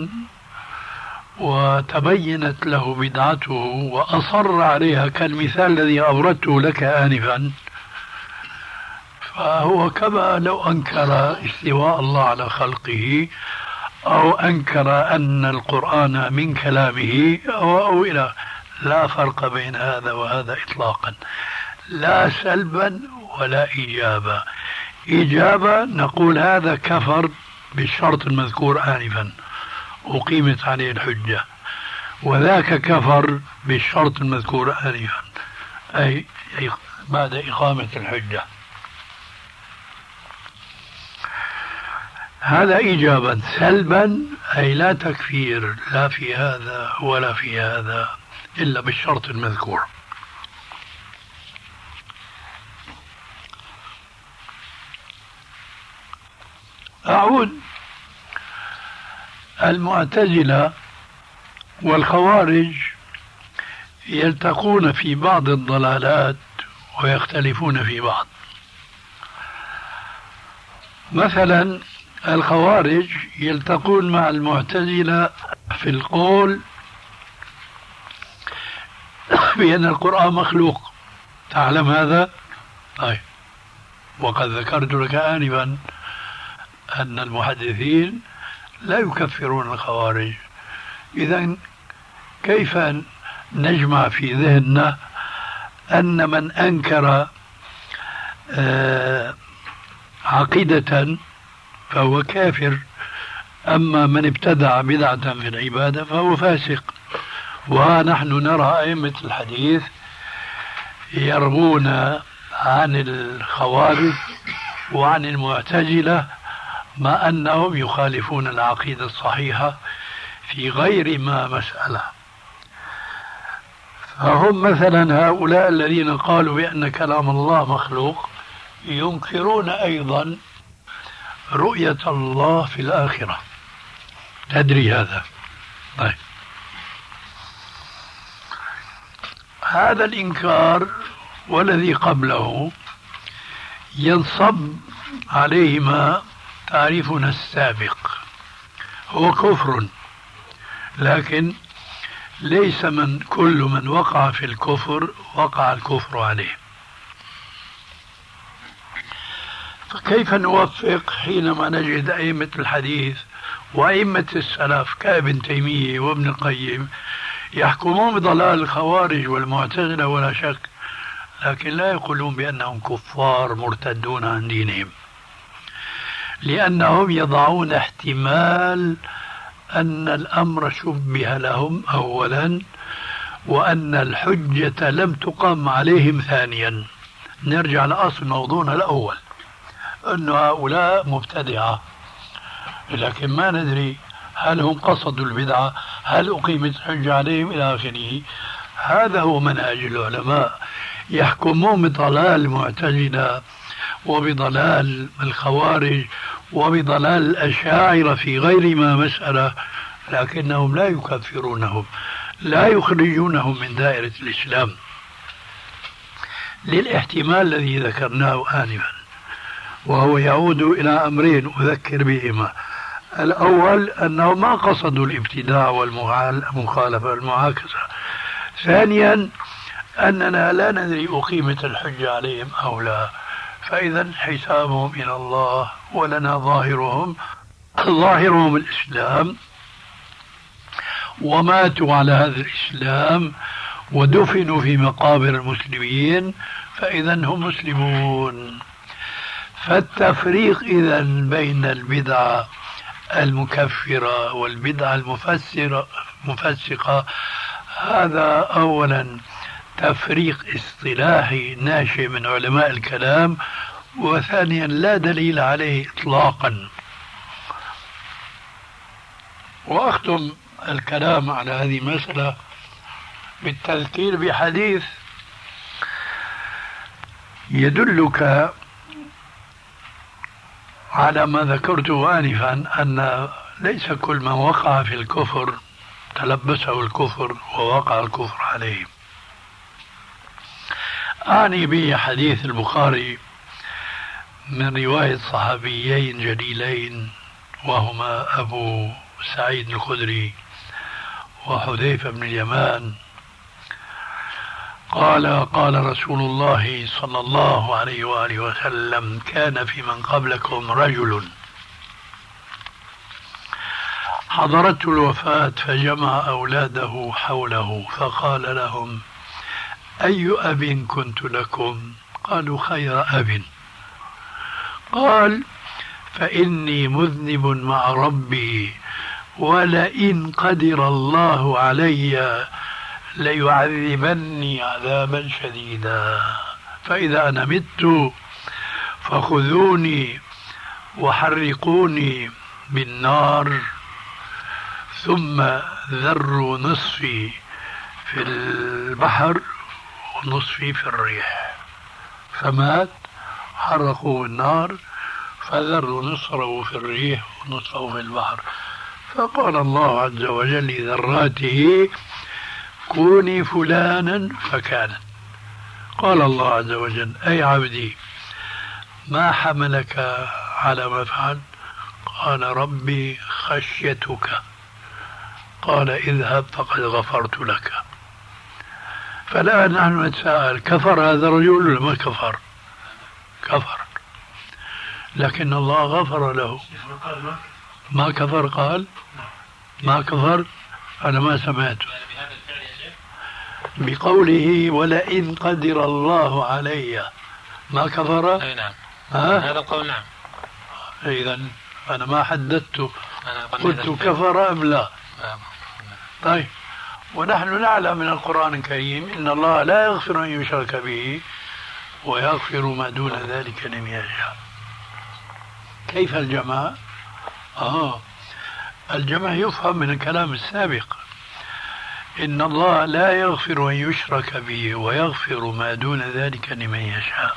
وتبينت له بدعته وأصر عليها كالمثال الذي أوردته لك آنفا، فهو كما لو أنكر استواء الله على خلقه أو أنكر أن القرآن من كلامه أو, أو إلى. لا فرق بين هذا وهذا إطلاقا، لا سلبا ولا إيجابا. إيجابا نقول هذا كفر بالشرط المذكور آنفا أقيمت عليه الحجة، وذاك كفر بالشرط المذكور آنفا أي بعد إقامة الحجة. هذا إيجابا. سلبا أي لا تكفير لا في هذا ولا في هذا إلا بالشرط المذكور. أعود. المعتزلة والخوارج يلتقون في بعض الضلالات ويختلفون في بعض. مثلا الخوارج يلتقون مع المعتزلة في القول بأن القرآن مخلوق. تعلم هذا؟ طيب، وقد ذكرت لك آنفا أن المحدثين لا يكفرون الخوارج. إذن كيف نجمع في ذهننا أن من أنكر آه عقيدة فهو كافر، أما من ابتدع بدعة في العبادة فهو فاسق؟ ونحن نرى أئمة الحديث يرغون عن الخوارج وعن المعتزلة مع أنهم يخالفون العقيدة الصحيحة في غير ما مسألة. فهم مثلا هؤلاء الذين قالوا بأن كلام الله مخلوق ينكرون أيضا رؤية الله في الآخرة. تدري هذا؟ طيب، هذا الإنكار والذي قبله ينصب عليهما تعريفنا السابق، هو كفر، لكن ليس من كل من وقع في الكفر وقع الكفر عليه. فكيف نوفق حينما نجد أئمة الحديث وأئمة السلف كابن تيمية وابن القيم يحكمون بضلال الخوارج والمعتزلة ولا شك، لكن لا يقولون بأنهم كفار مرتدون عن دينهم، لأنهم يضعون احتمال أن الأمر شبه لهم أولا، وأن الحجة لم تقام عليهم ثانيا. نرجع لأصل موضوعنا الأول، أن هؤلاء مبتدعة، لكن ما ندري هل هم قصدوا البدعة، هل أقيمت الحجة عليهم إلى آخره. هذا هو منهج العلماء، يحكمون بضلال المعتزلة وبضلال الخوارج وبضلال الأشاعرة في غير ما مسألة، لكنهم لا يكفرونهم، لا يخرجونهم من دائرة الإسلام، للاحتمال الذي ذكرناه آنفا، وهو يعود إلى أمرين أذكر بهما. الأول أنه ما قصدوا الابتداع والمخالفة والمعاكسة. ثانيا أننا لا ندري أقيمة الحجة عليهم أو لا، فإذا حسابهم إلى الله، ولنا ظاهرهم ظاهرهم الإسلام، وماتوا على هذا الإسلام ودفنوا في مقابر المسلمين، فإذا هم مسلمون. فالتفريق إذا بين البدعة المكفرة والبدعة المفسرة مفسقة هذا أولا تفريق اصطلاحي ناشئ من علماء الكلام، وثانيا لا دليل عليه إطلاقا. وأختم الكلام على هذه المسألة بالتذكير بحديث يدلك على ما ذكرته آنفا، أن ليس كل من وقع في الكفر تلبسه الكفر ووقع الكفر عليه. أعني به حديث البخاري من رواية صحابيين جليلين وهما أبو سعيد الخدري وحذيفة بن اليمان قال قال رسول الله صلى الله عليه وآله وسلم: كان في من قبلكم رجل حضرته الوفاة فجمع أولاده حوله فقال لهم: أي أب كنت لكم؟ قالوا: خير أب. قال: فإني مذنب مع ربي، ولئن قدر الله علي ليعذبني عذابا شديدا، فإذا أنا مت فخذوني وحرقوني بالنار ثم ذروا نصفي في البحر ونصفي في الريح. فمات، حرقوا النار، فذروا نصفه في الريح ونصفه في البحر. فقال الله عز وجل لذراته: كوني فلانا فكانت. قال الله عز وجل: أي عبدي ما حملك على ما فعل؟ قال: ربي خشيتك. قال: اذهب فقد غفرت لك. فالآن نحن نتساءل: كفر هذا الرجل ولا ما كفر؟ كفر، لكن الله غفر له. ما كفر؟ قال ما كفر. أنا ما سمعته بقوله ولئن قدر الله علي. ما كفر؟
أي نعم.
ها؟
هذا القول نعم.
إذا أنا ما حددته، قلت كفر أم لا. طيب، ونحن نعلم من القرآن الكريم إن الله لا يغفر أن يشرك به ويغفر ما دون ذلك لمن يشاء. كيف الجمع؟ آه الجمع يفهم من الكلام السابق: إن الله لا يغفر أن يشرك به ويغفر ما دون ذلك لمن يشاء.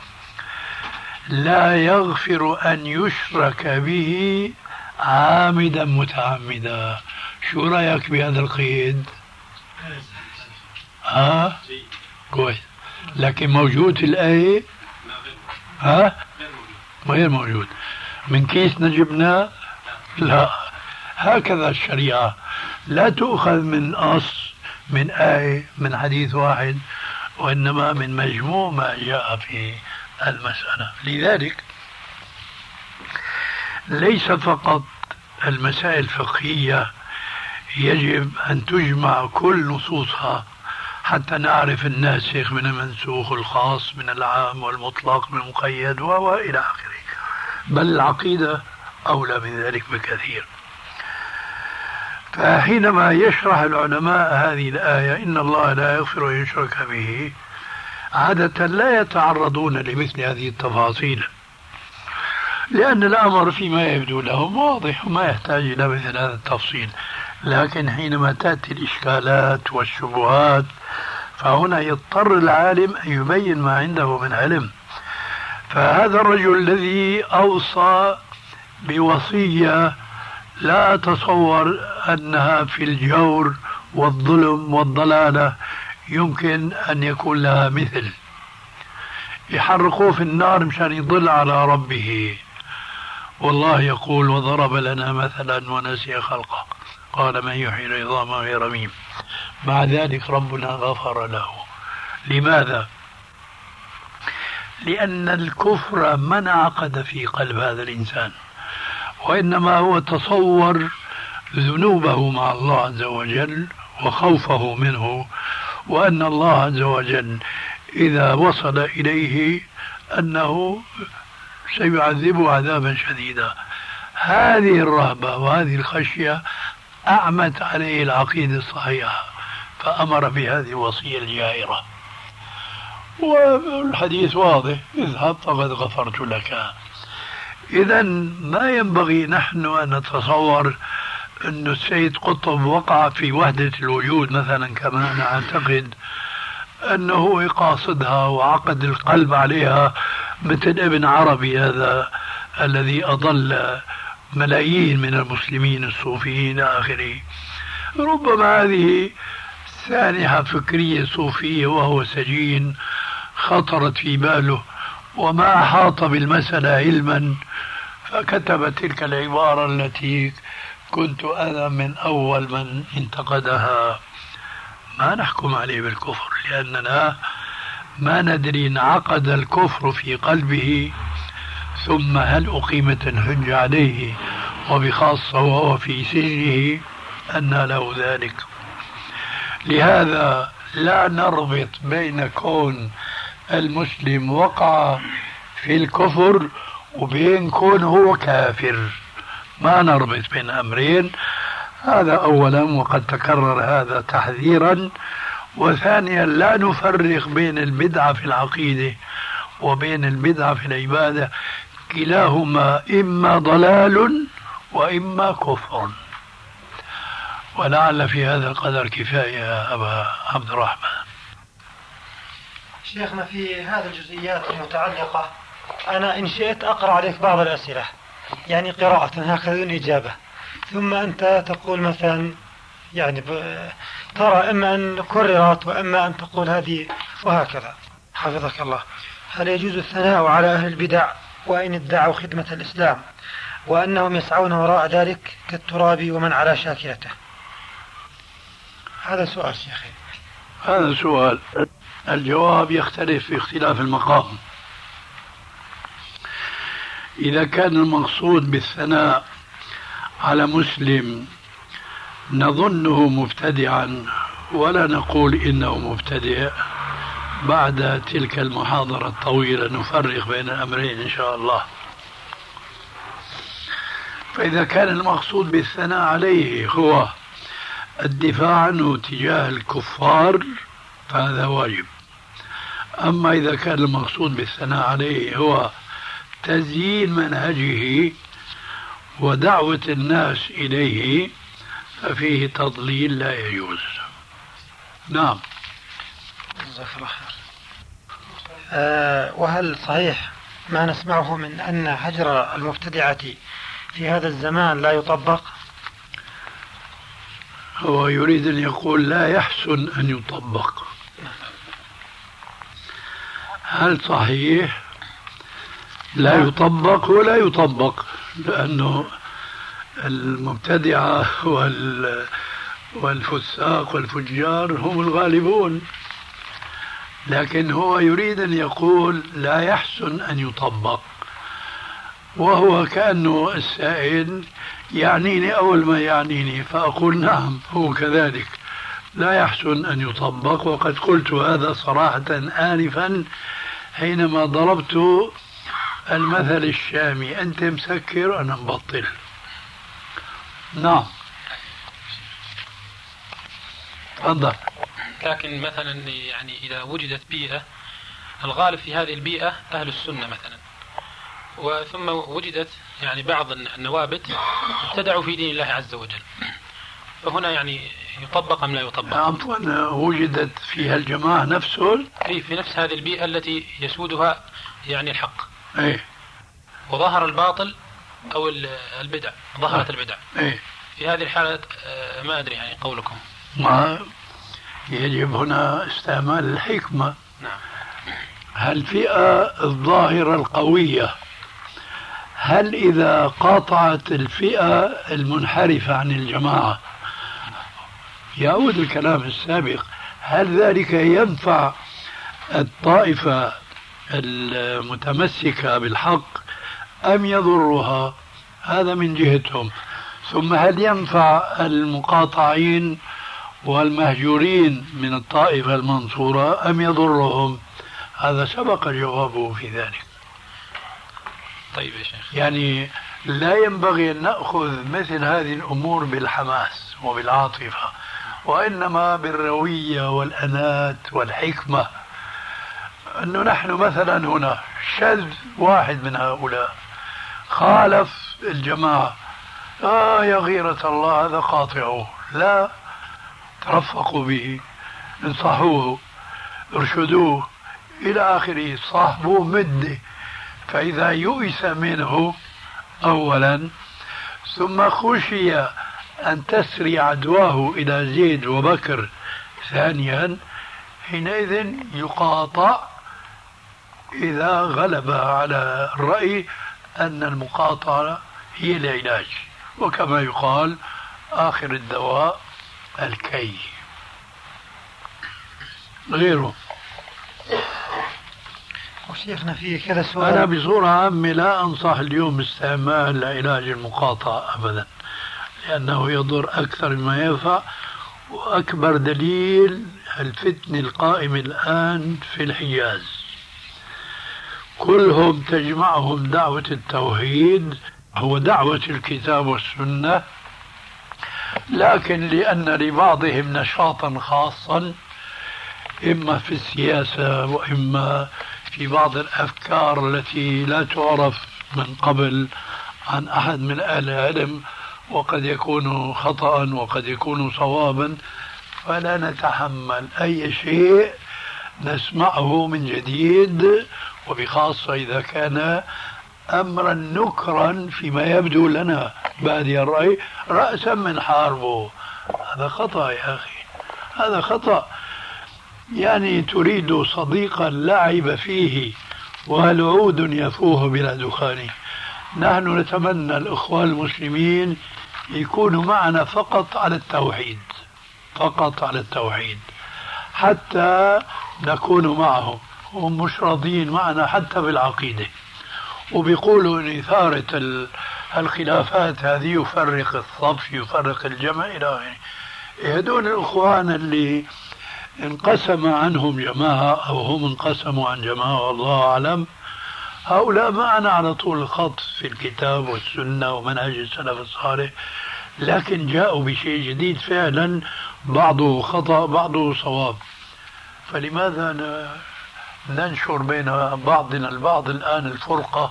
لا يغفر أن يشرك به عامدا متعمدا. شو رأيك بهذا القيد؟ ها؟ آه؟ كويس. لكن موجود في الآية؟ ها؟ غير موجود. من كيسنا جبنا؟ لا. هكذا الشريعة لا تؤخذ من أصل، من آية، من حديث واحد، وإنما من مجموع ما جاء في المسألة. لذلك ليس فقط المسائل الفقهية يجب أن تجمع كل نصوصها حتى نعرف الناسخ من المنسوخ، الخاص من العام، والمطلق من المقيد، وإلى آخره، بل العقيدة أولى من ذلك بكثير. فحينما يشرح العلماء هذه الآية إن الله لا يغفر أن يشرك به، عادة لا يتعرضون لمثل هذه التفاصيل، لأن الأمر فيما يبدو لهم واضح وما يحتاج إلى مثل هذا التفصيل. لكن حينما تأتي الإشكالات والشبهات فهنا يضطر العالم أن يبين ما عنده من علم. فهذا الرجل الذي أوصى بوصية لا أتصور أنها في الجور والظلم والضلالة يمكن أن يكون لها مثل. يحرقوه في النار مشان يضل على ربه، والله يقول: وضرب لنا مثلا ونسي خلقه قال من يحيي العظام وهي رميم. مع ذلك ربنا غفر له. لماذا؟ لأن الكفر ما انعقد في قلب هذا الإنسان، وإنما هو تصور ذنوبه مع الله عز وجل وخوفه منه، وأن الله عز وجل إذا وصل إليه أنه سيعذبه عذابا شديدا. هذه الرهبة وهذه الخشية أعمت عليه العقيدة الصحيحة، فأمر بهذه الوصية الجائرة. والحديث واضح: اذهب فقد غفرت لك. إذا ما ينبغي نحن أن نتصور أن السيد قطب وقع في وحدة الوجود مثلا، كما أنا أعتقد أنه قاصدها وعقد القلب عليها مثل ابن عربي هذا الذي أضل ملايين من المسلمين الصوفيين إلى آخره. ربما هذه سانحة فكرية صوفية وهو سجين خطرت في باله وما أحاط بالمسألة علما، فكتب تلك العبارة التي كنت أنا من أول من انتقدها. ما نحكم عليه بالكفر، لأننا ما ندري إن عقد الكفر في قلبه ثم هل أقيمت الحجة عليه، وبخاصة وهو في سجنه أن له ذلك. لهذا لا نربط بين كون المسلم وقع في الكفر وبين كون هو كافر، ما نربط بين أمرين. هذا أولا، وقد تكرر هذا تحذيرا. وثانيا لا نفرق بين البدعة في العقيدة وبين البدعة في العبادة، كلاهما إما ضلال وإما كفر. ولعل في هذا القدر كفاية يا أبا عبد الرحمن.
شيخنا في هذه الجزئيات المتعلقة أنا إن شئت أقرأ عليك بعض الأسئلة، يعني قراءة هكذا دون إجابة، ثم أنت تقول مثلا يعني ترى إما أن كررت وإما أن تقول هذه وهكذا، حفظك الله. هل يجوز الثناء على أهل البدع وإن ادعوا خدمة الإسلام وأنهم يسعون وراء ذلك كالتراب ومن على شاكلته؟ هذا سؤال شيخي.
هذا سؤال الجواب يختلف في اختلاف المقام. إذا كان المقصود بالثناء على مسلم نظنه مبتدعا ولا نقول إنه مبتدع، بعد تلك المحاضرة الطويلة نفرق بين الأمرين إن شاء الله. فإذا كان المقصود بالثناء عليه هو الدفاع عنه تجاه الكفار فهذا واجب. أما إذا كان المقصود بالثناء عليه هو تزيين منهجه ودعوة الناس إليه ففيه تضليل لا يجوز. نعم.
جزاك الله خير. أه وهل صحيح ما نسمعه من أن هجر المبتدعة في هذا الزمان لا يطبق؟
هو يريد أن يقول لا يحسن أن يطبق. هل صحيح لا يطبق؟ ولا يطبق، لأنه المبتدعة والفساق والفجار هم الغالبون، لكن هو يريد أن يقول لا يحسن أن يطبق، وهو كأنه السائل يعنيني أول ما يعنيني، فأقول نعم هو كذلك لا يحسن أن يطبق. وقد قلت هذا صراحة آنفا حينما ضربت المثل الشامي: أنت مسكر أنا مبطل. نعم تفضل.
لكن مثلا يعني إذا وجدت بيئة الغالب في هذه البيئة أهل السنة مثلا، وثم وجدت يعني بعض النوابت ابتدعوا في دين الله عز وجل، فهنا يعني يطبق أم لا يطبق؟
عفوا وجدت فيها الجماعة نفسه
أي في نفس هذه البيئة التي يسودها يعني الحق،
أي
وظهر الباطل أو البدع، ظهرت البدع.
أي
في هذه الحالة ما أدري يعني قولكم.
ما يجب هنا استعمال الحكمة.
نعم.
هالفئة الظاهرة القوية هل إذا قاطعت الفئة المنحرفة عن الجماعة يعود الكلام السابق، هل ذلك ينفع الطائفة المتمسكة بالحق أم يضرها؟ هذا من جهتهم. ثم هل ينفع المقاطعين والمهجورين من الطائفة المنصورة أم يضرهم؟ هذا سبق جوابه في ذلك.
طيب يا شيخ،
يعني لا ينبغي أن نأخذ مثل هذه الأمور بالحماس وبالعاطفة، وإنما بالروية والأنات والحكمة. أنه نحن مثلا هنا شذ واحد من هؤلاء خالف الجماعة، آه يا غيرة الله هذا قاطعوه، لا، ترفقوا به، انصحوه، ارشدوه إلى آخره، صاحبوه مده. فإذا يؤس منه أولا ثم خشي أن تسري عدواه إلى زيد وبكر ثانيا، حينئذ يقاطع إذا غلب على الرأي أن المقاطعة هي العلاج، وكما يقال آخر الدواء الكي. غيره.
وشيخنا في كذا سؤال.
أنا بصورة عامة لا أنصح اليوم استعمال علاج المقاطعة أبدا، لأنه يضر أكثر مما ينفع. وأكبر دليل الفتنة القائمة الآن في الحجاز، كلهم تجمعهم دعوة التوحيد، هو دعوة الكتاب والسنة، لكن لأن لبعضهم نشاطا خاصا إما في السياسة وإما في بعض الأفكار التي لا تعرف من قبل عن أحد من أهل العلم، وقد يكون خطأ وقد يكون صوابا، فلا نتحمل أي شيء نسمعه من جديد، وبخاصة إذا كان أمرا نكرا فيما يبدو لنا بادي الرأي رأسا من حاربه. هذا خطأ يا أخي، هذا خطأ. يعني تريد صديقا لا عيب فيه وهل عود يفوه بلا دخان. نحن نتمنى الإخوان المسلمين يكونوا معنا فقط على التوحيد، فقط على التوحيد، حتى نكون معهم. هم مش راضين معنا حتى بالعقيدة، وبيقولوا ان إثارة الخلافات هذه يفرق الصف، يفرق الجمع إلى آخره. هذول الإخوان اللي انقسم عنهم جماعة أو هم انقسموا عن جماعة والله أعلم، هؤلاء معنا على طول الخط في الكتاب والسنة ومنهج السلف الصالح، لكن جاءوا بشيء جديد فعلا، بعضه خطأ بعضه صواب. فلماذا ننشر بين بعضنا البعض الآن الفرقة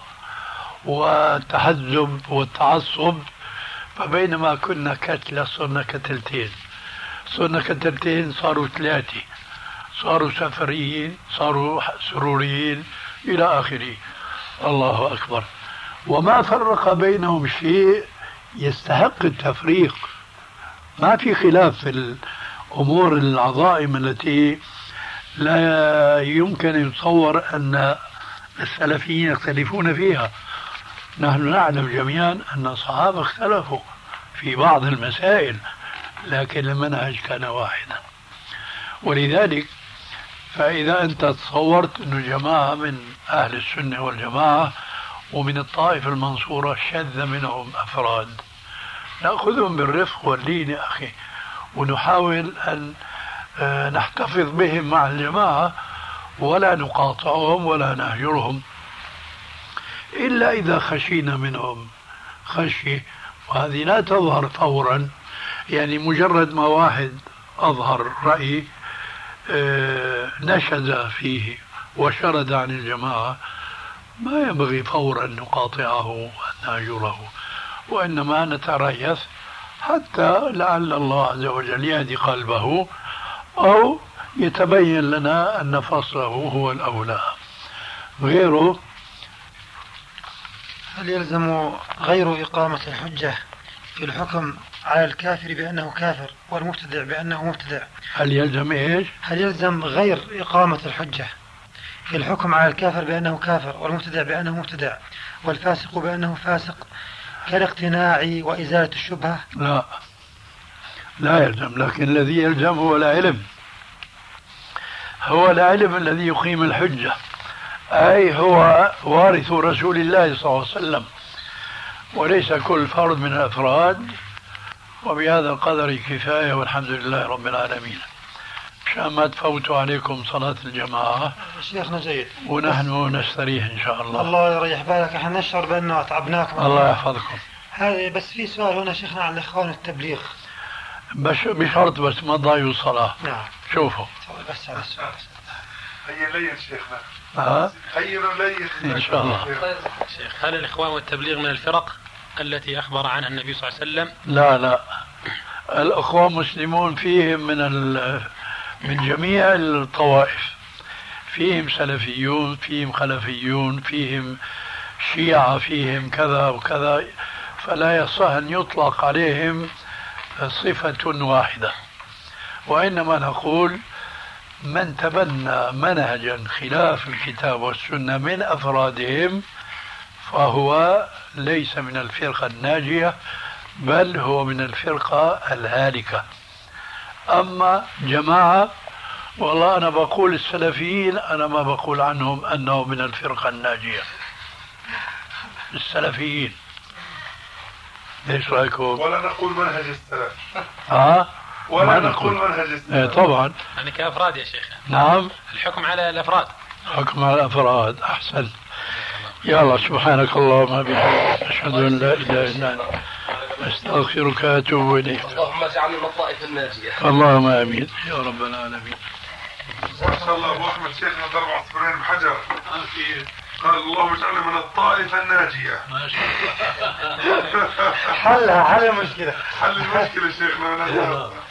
والتحزب والتعصب؟ فبينما كنا كتلة صرنا كتلتين، صرنا كتلتين صاروا ثلاثة، صاروا سفريين، صاروا سروريين إلى آخره. الله أكبر. وما فرق بينهم شيء يستحق التفريق. ما في خلاف في الأمور العظائم التي لا يمكن يتصور أن السلفيين يختلفون فيها. نحن نعلم جميعا أن الصحابة اختلفوا في بعض المسائل، لكن المنهج كان واحدا. ولذلك فإذا أنت تصورت أن جماعة من أهل السنة والجماعة ومن الطائفة المنصورة شذ منهم أفراد، نأخذهم بالرفق واللين يا أخي، ونحاول أن نحتفظ بهم مع الجماعة ولا نقاطعهم ولا نهجرهم، إلا إذا خشينا منهم خشية، وهذه لا تظهر فورا. يعني مجرد ما واحد أظهر رأي نشز فيه وشرد عن الجماعة ما ينبغي فورا نقاطعه ونهجره، وإنما نتريث حتى لعل الله عز وجل يهدي قلبه أو يتبين لنا أن فصله هو الأولى. غيره.
هل يلزم غير إقامة الحجة في الحكم على الكافر بأنه كافر والمبتدع بأنه مبتدع؟
هل يلزم إيش؟
هل يلزم غير إقامة الحجة في الحكم على الكافر بأنه كافر والمبتدع بأنه مبتدع والفاسق بأنه فاسق كالاقتناع وإزالة الشبهة؟
لا، لا يلزم، لكن الذي يلزم هو العلم، هو العلم الذي يقيم الحجة، أي هو وارث رسول الله صلى الله عليه وسلم، وليس كل فرد من الأفراد. وبهذا القدر كفاية، والحمد لله رب العالمين. مشان ما تفوتوا عليكم صلاة الجماعة
شيخنا جيد،
ونحن نستريح إن شاء الله.
الله يريح بالك، احنا نشعر بأنه تعبناكم.
الله يحفظكم.
هذا بس في سؤال هنا شيخنا عن الإخوان التبليغ،
بش بشرط بس ما تضيعوا الصلاة.
نعم.
شوفوا
بس هذا السؤال.
هيا لين شيخنا.
ها؟
هيا لين
إن شاء الله.
شيخ، هل الإخوان والتبليغ من الفرق التي أخبر عنها النبي صلى الله عليه وسلم؟
لا لا، الأخوان مسلمون فيهم من من جميع الطوائف، فيهم سلفيون، فيهم خلفيون، فيهم شيعة، فيهم كذا وكذا، فلا يصح أن يطلق عليهم صفة واحدة. وإنما نقول من تبنى منهجا خلاف الكتاب والسنة من أفرادهم فهو ليس من الفرقة الناجية، بل هو من الفرقة الهالكة. أما جماعة، والله أنا بقول السلفيين، أنا ما بقول عنهم أنه من الفرقة الناجية. السلفيين ليش رأيكم؟
ولا نقول منهج السلف.
ها؟
ولا نقول منهج السلف.
ايه طبعا.
يعني كأفراد يا شيخ.
نعم.
الحكم على الأفراد.
حكم على الأفراد، أحسن. يا الله، سبحانك اللهم وبحمدك، أشهد أن لا إله إلا أنت، أستغفرك وأتوب إليك.
اللهم اجعلنا من الطائفة الناجية.
اللهم آمين يا رب العالمين.
ما شاء الله أبو أحمد شيخنا ضرب عصفورين بحجر. قال اللهم اجعلنا من الطائفة الناجية.
ما شاء الله.
حلها حل المشكلة.
حل المشكلة شيخنا.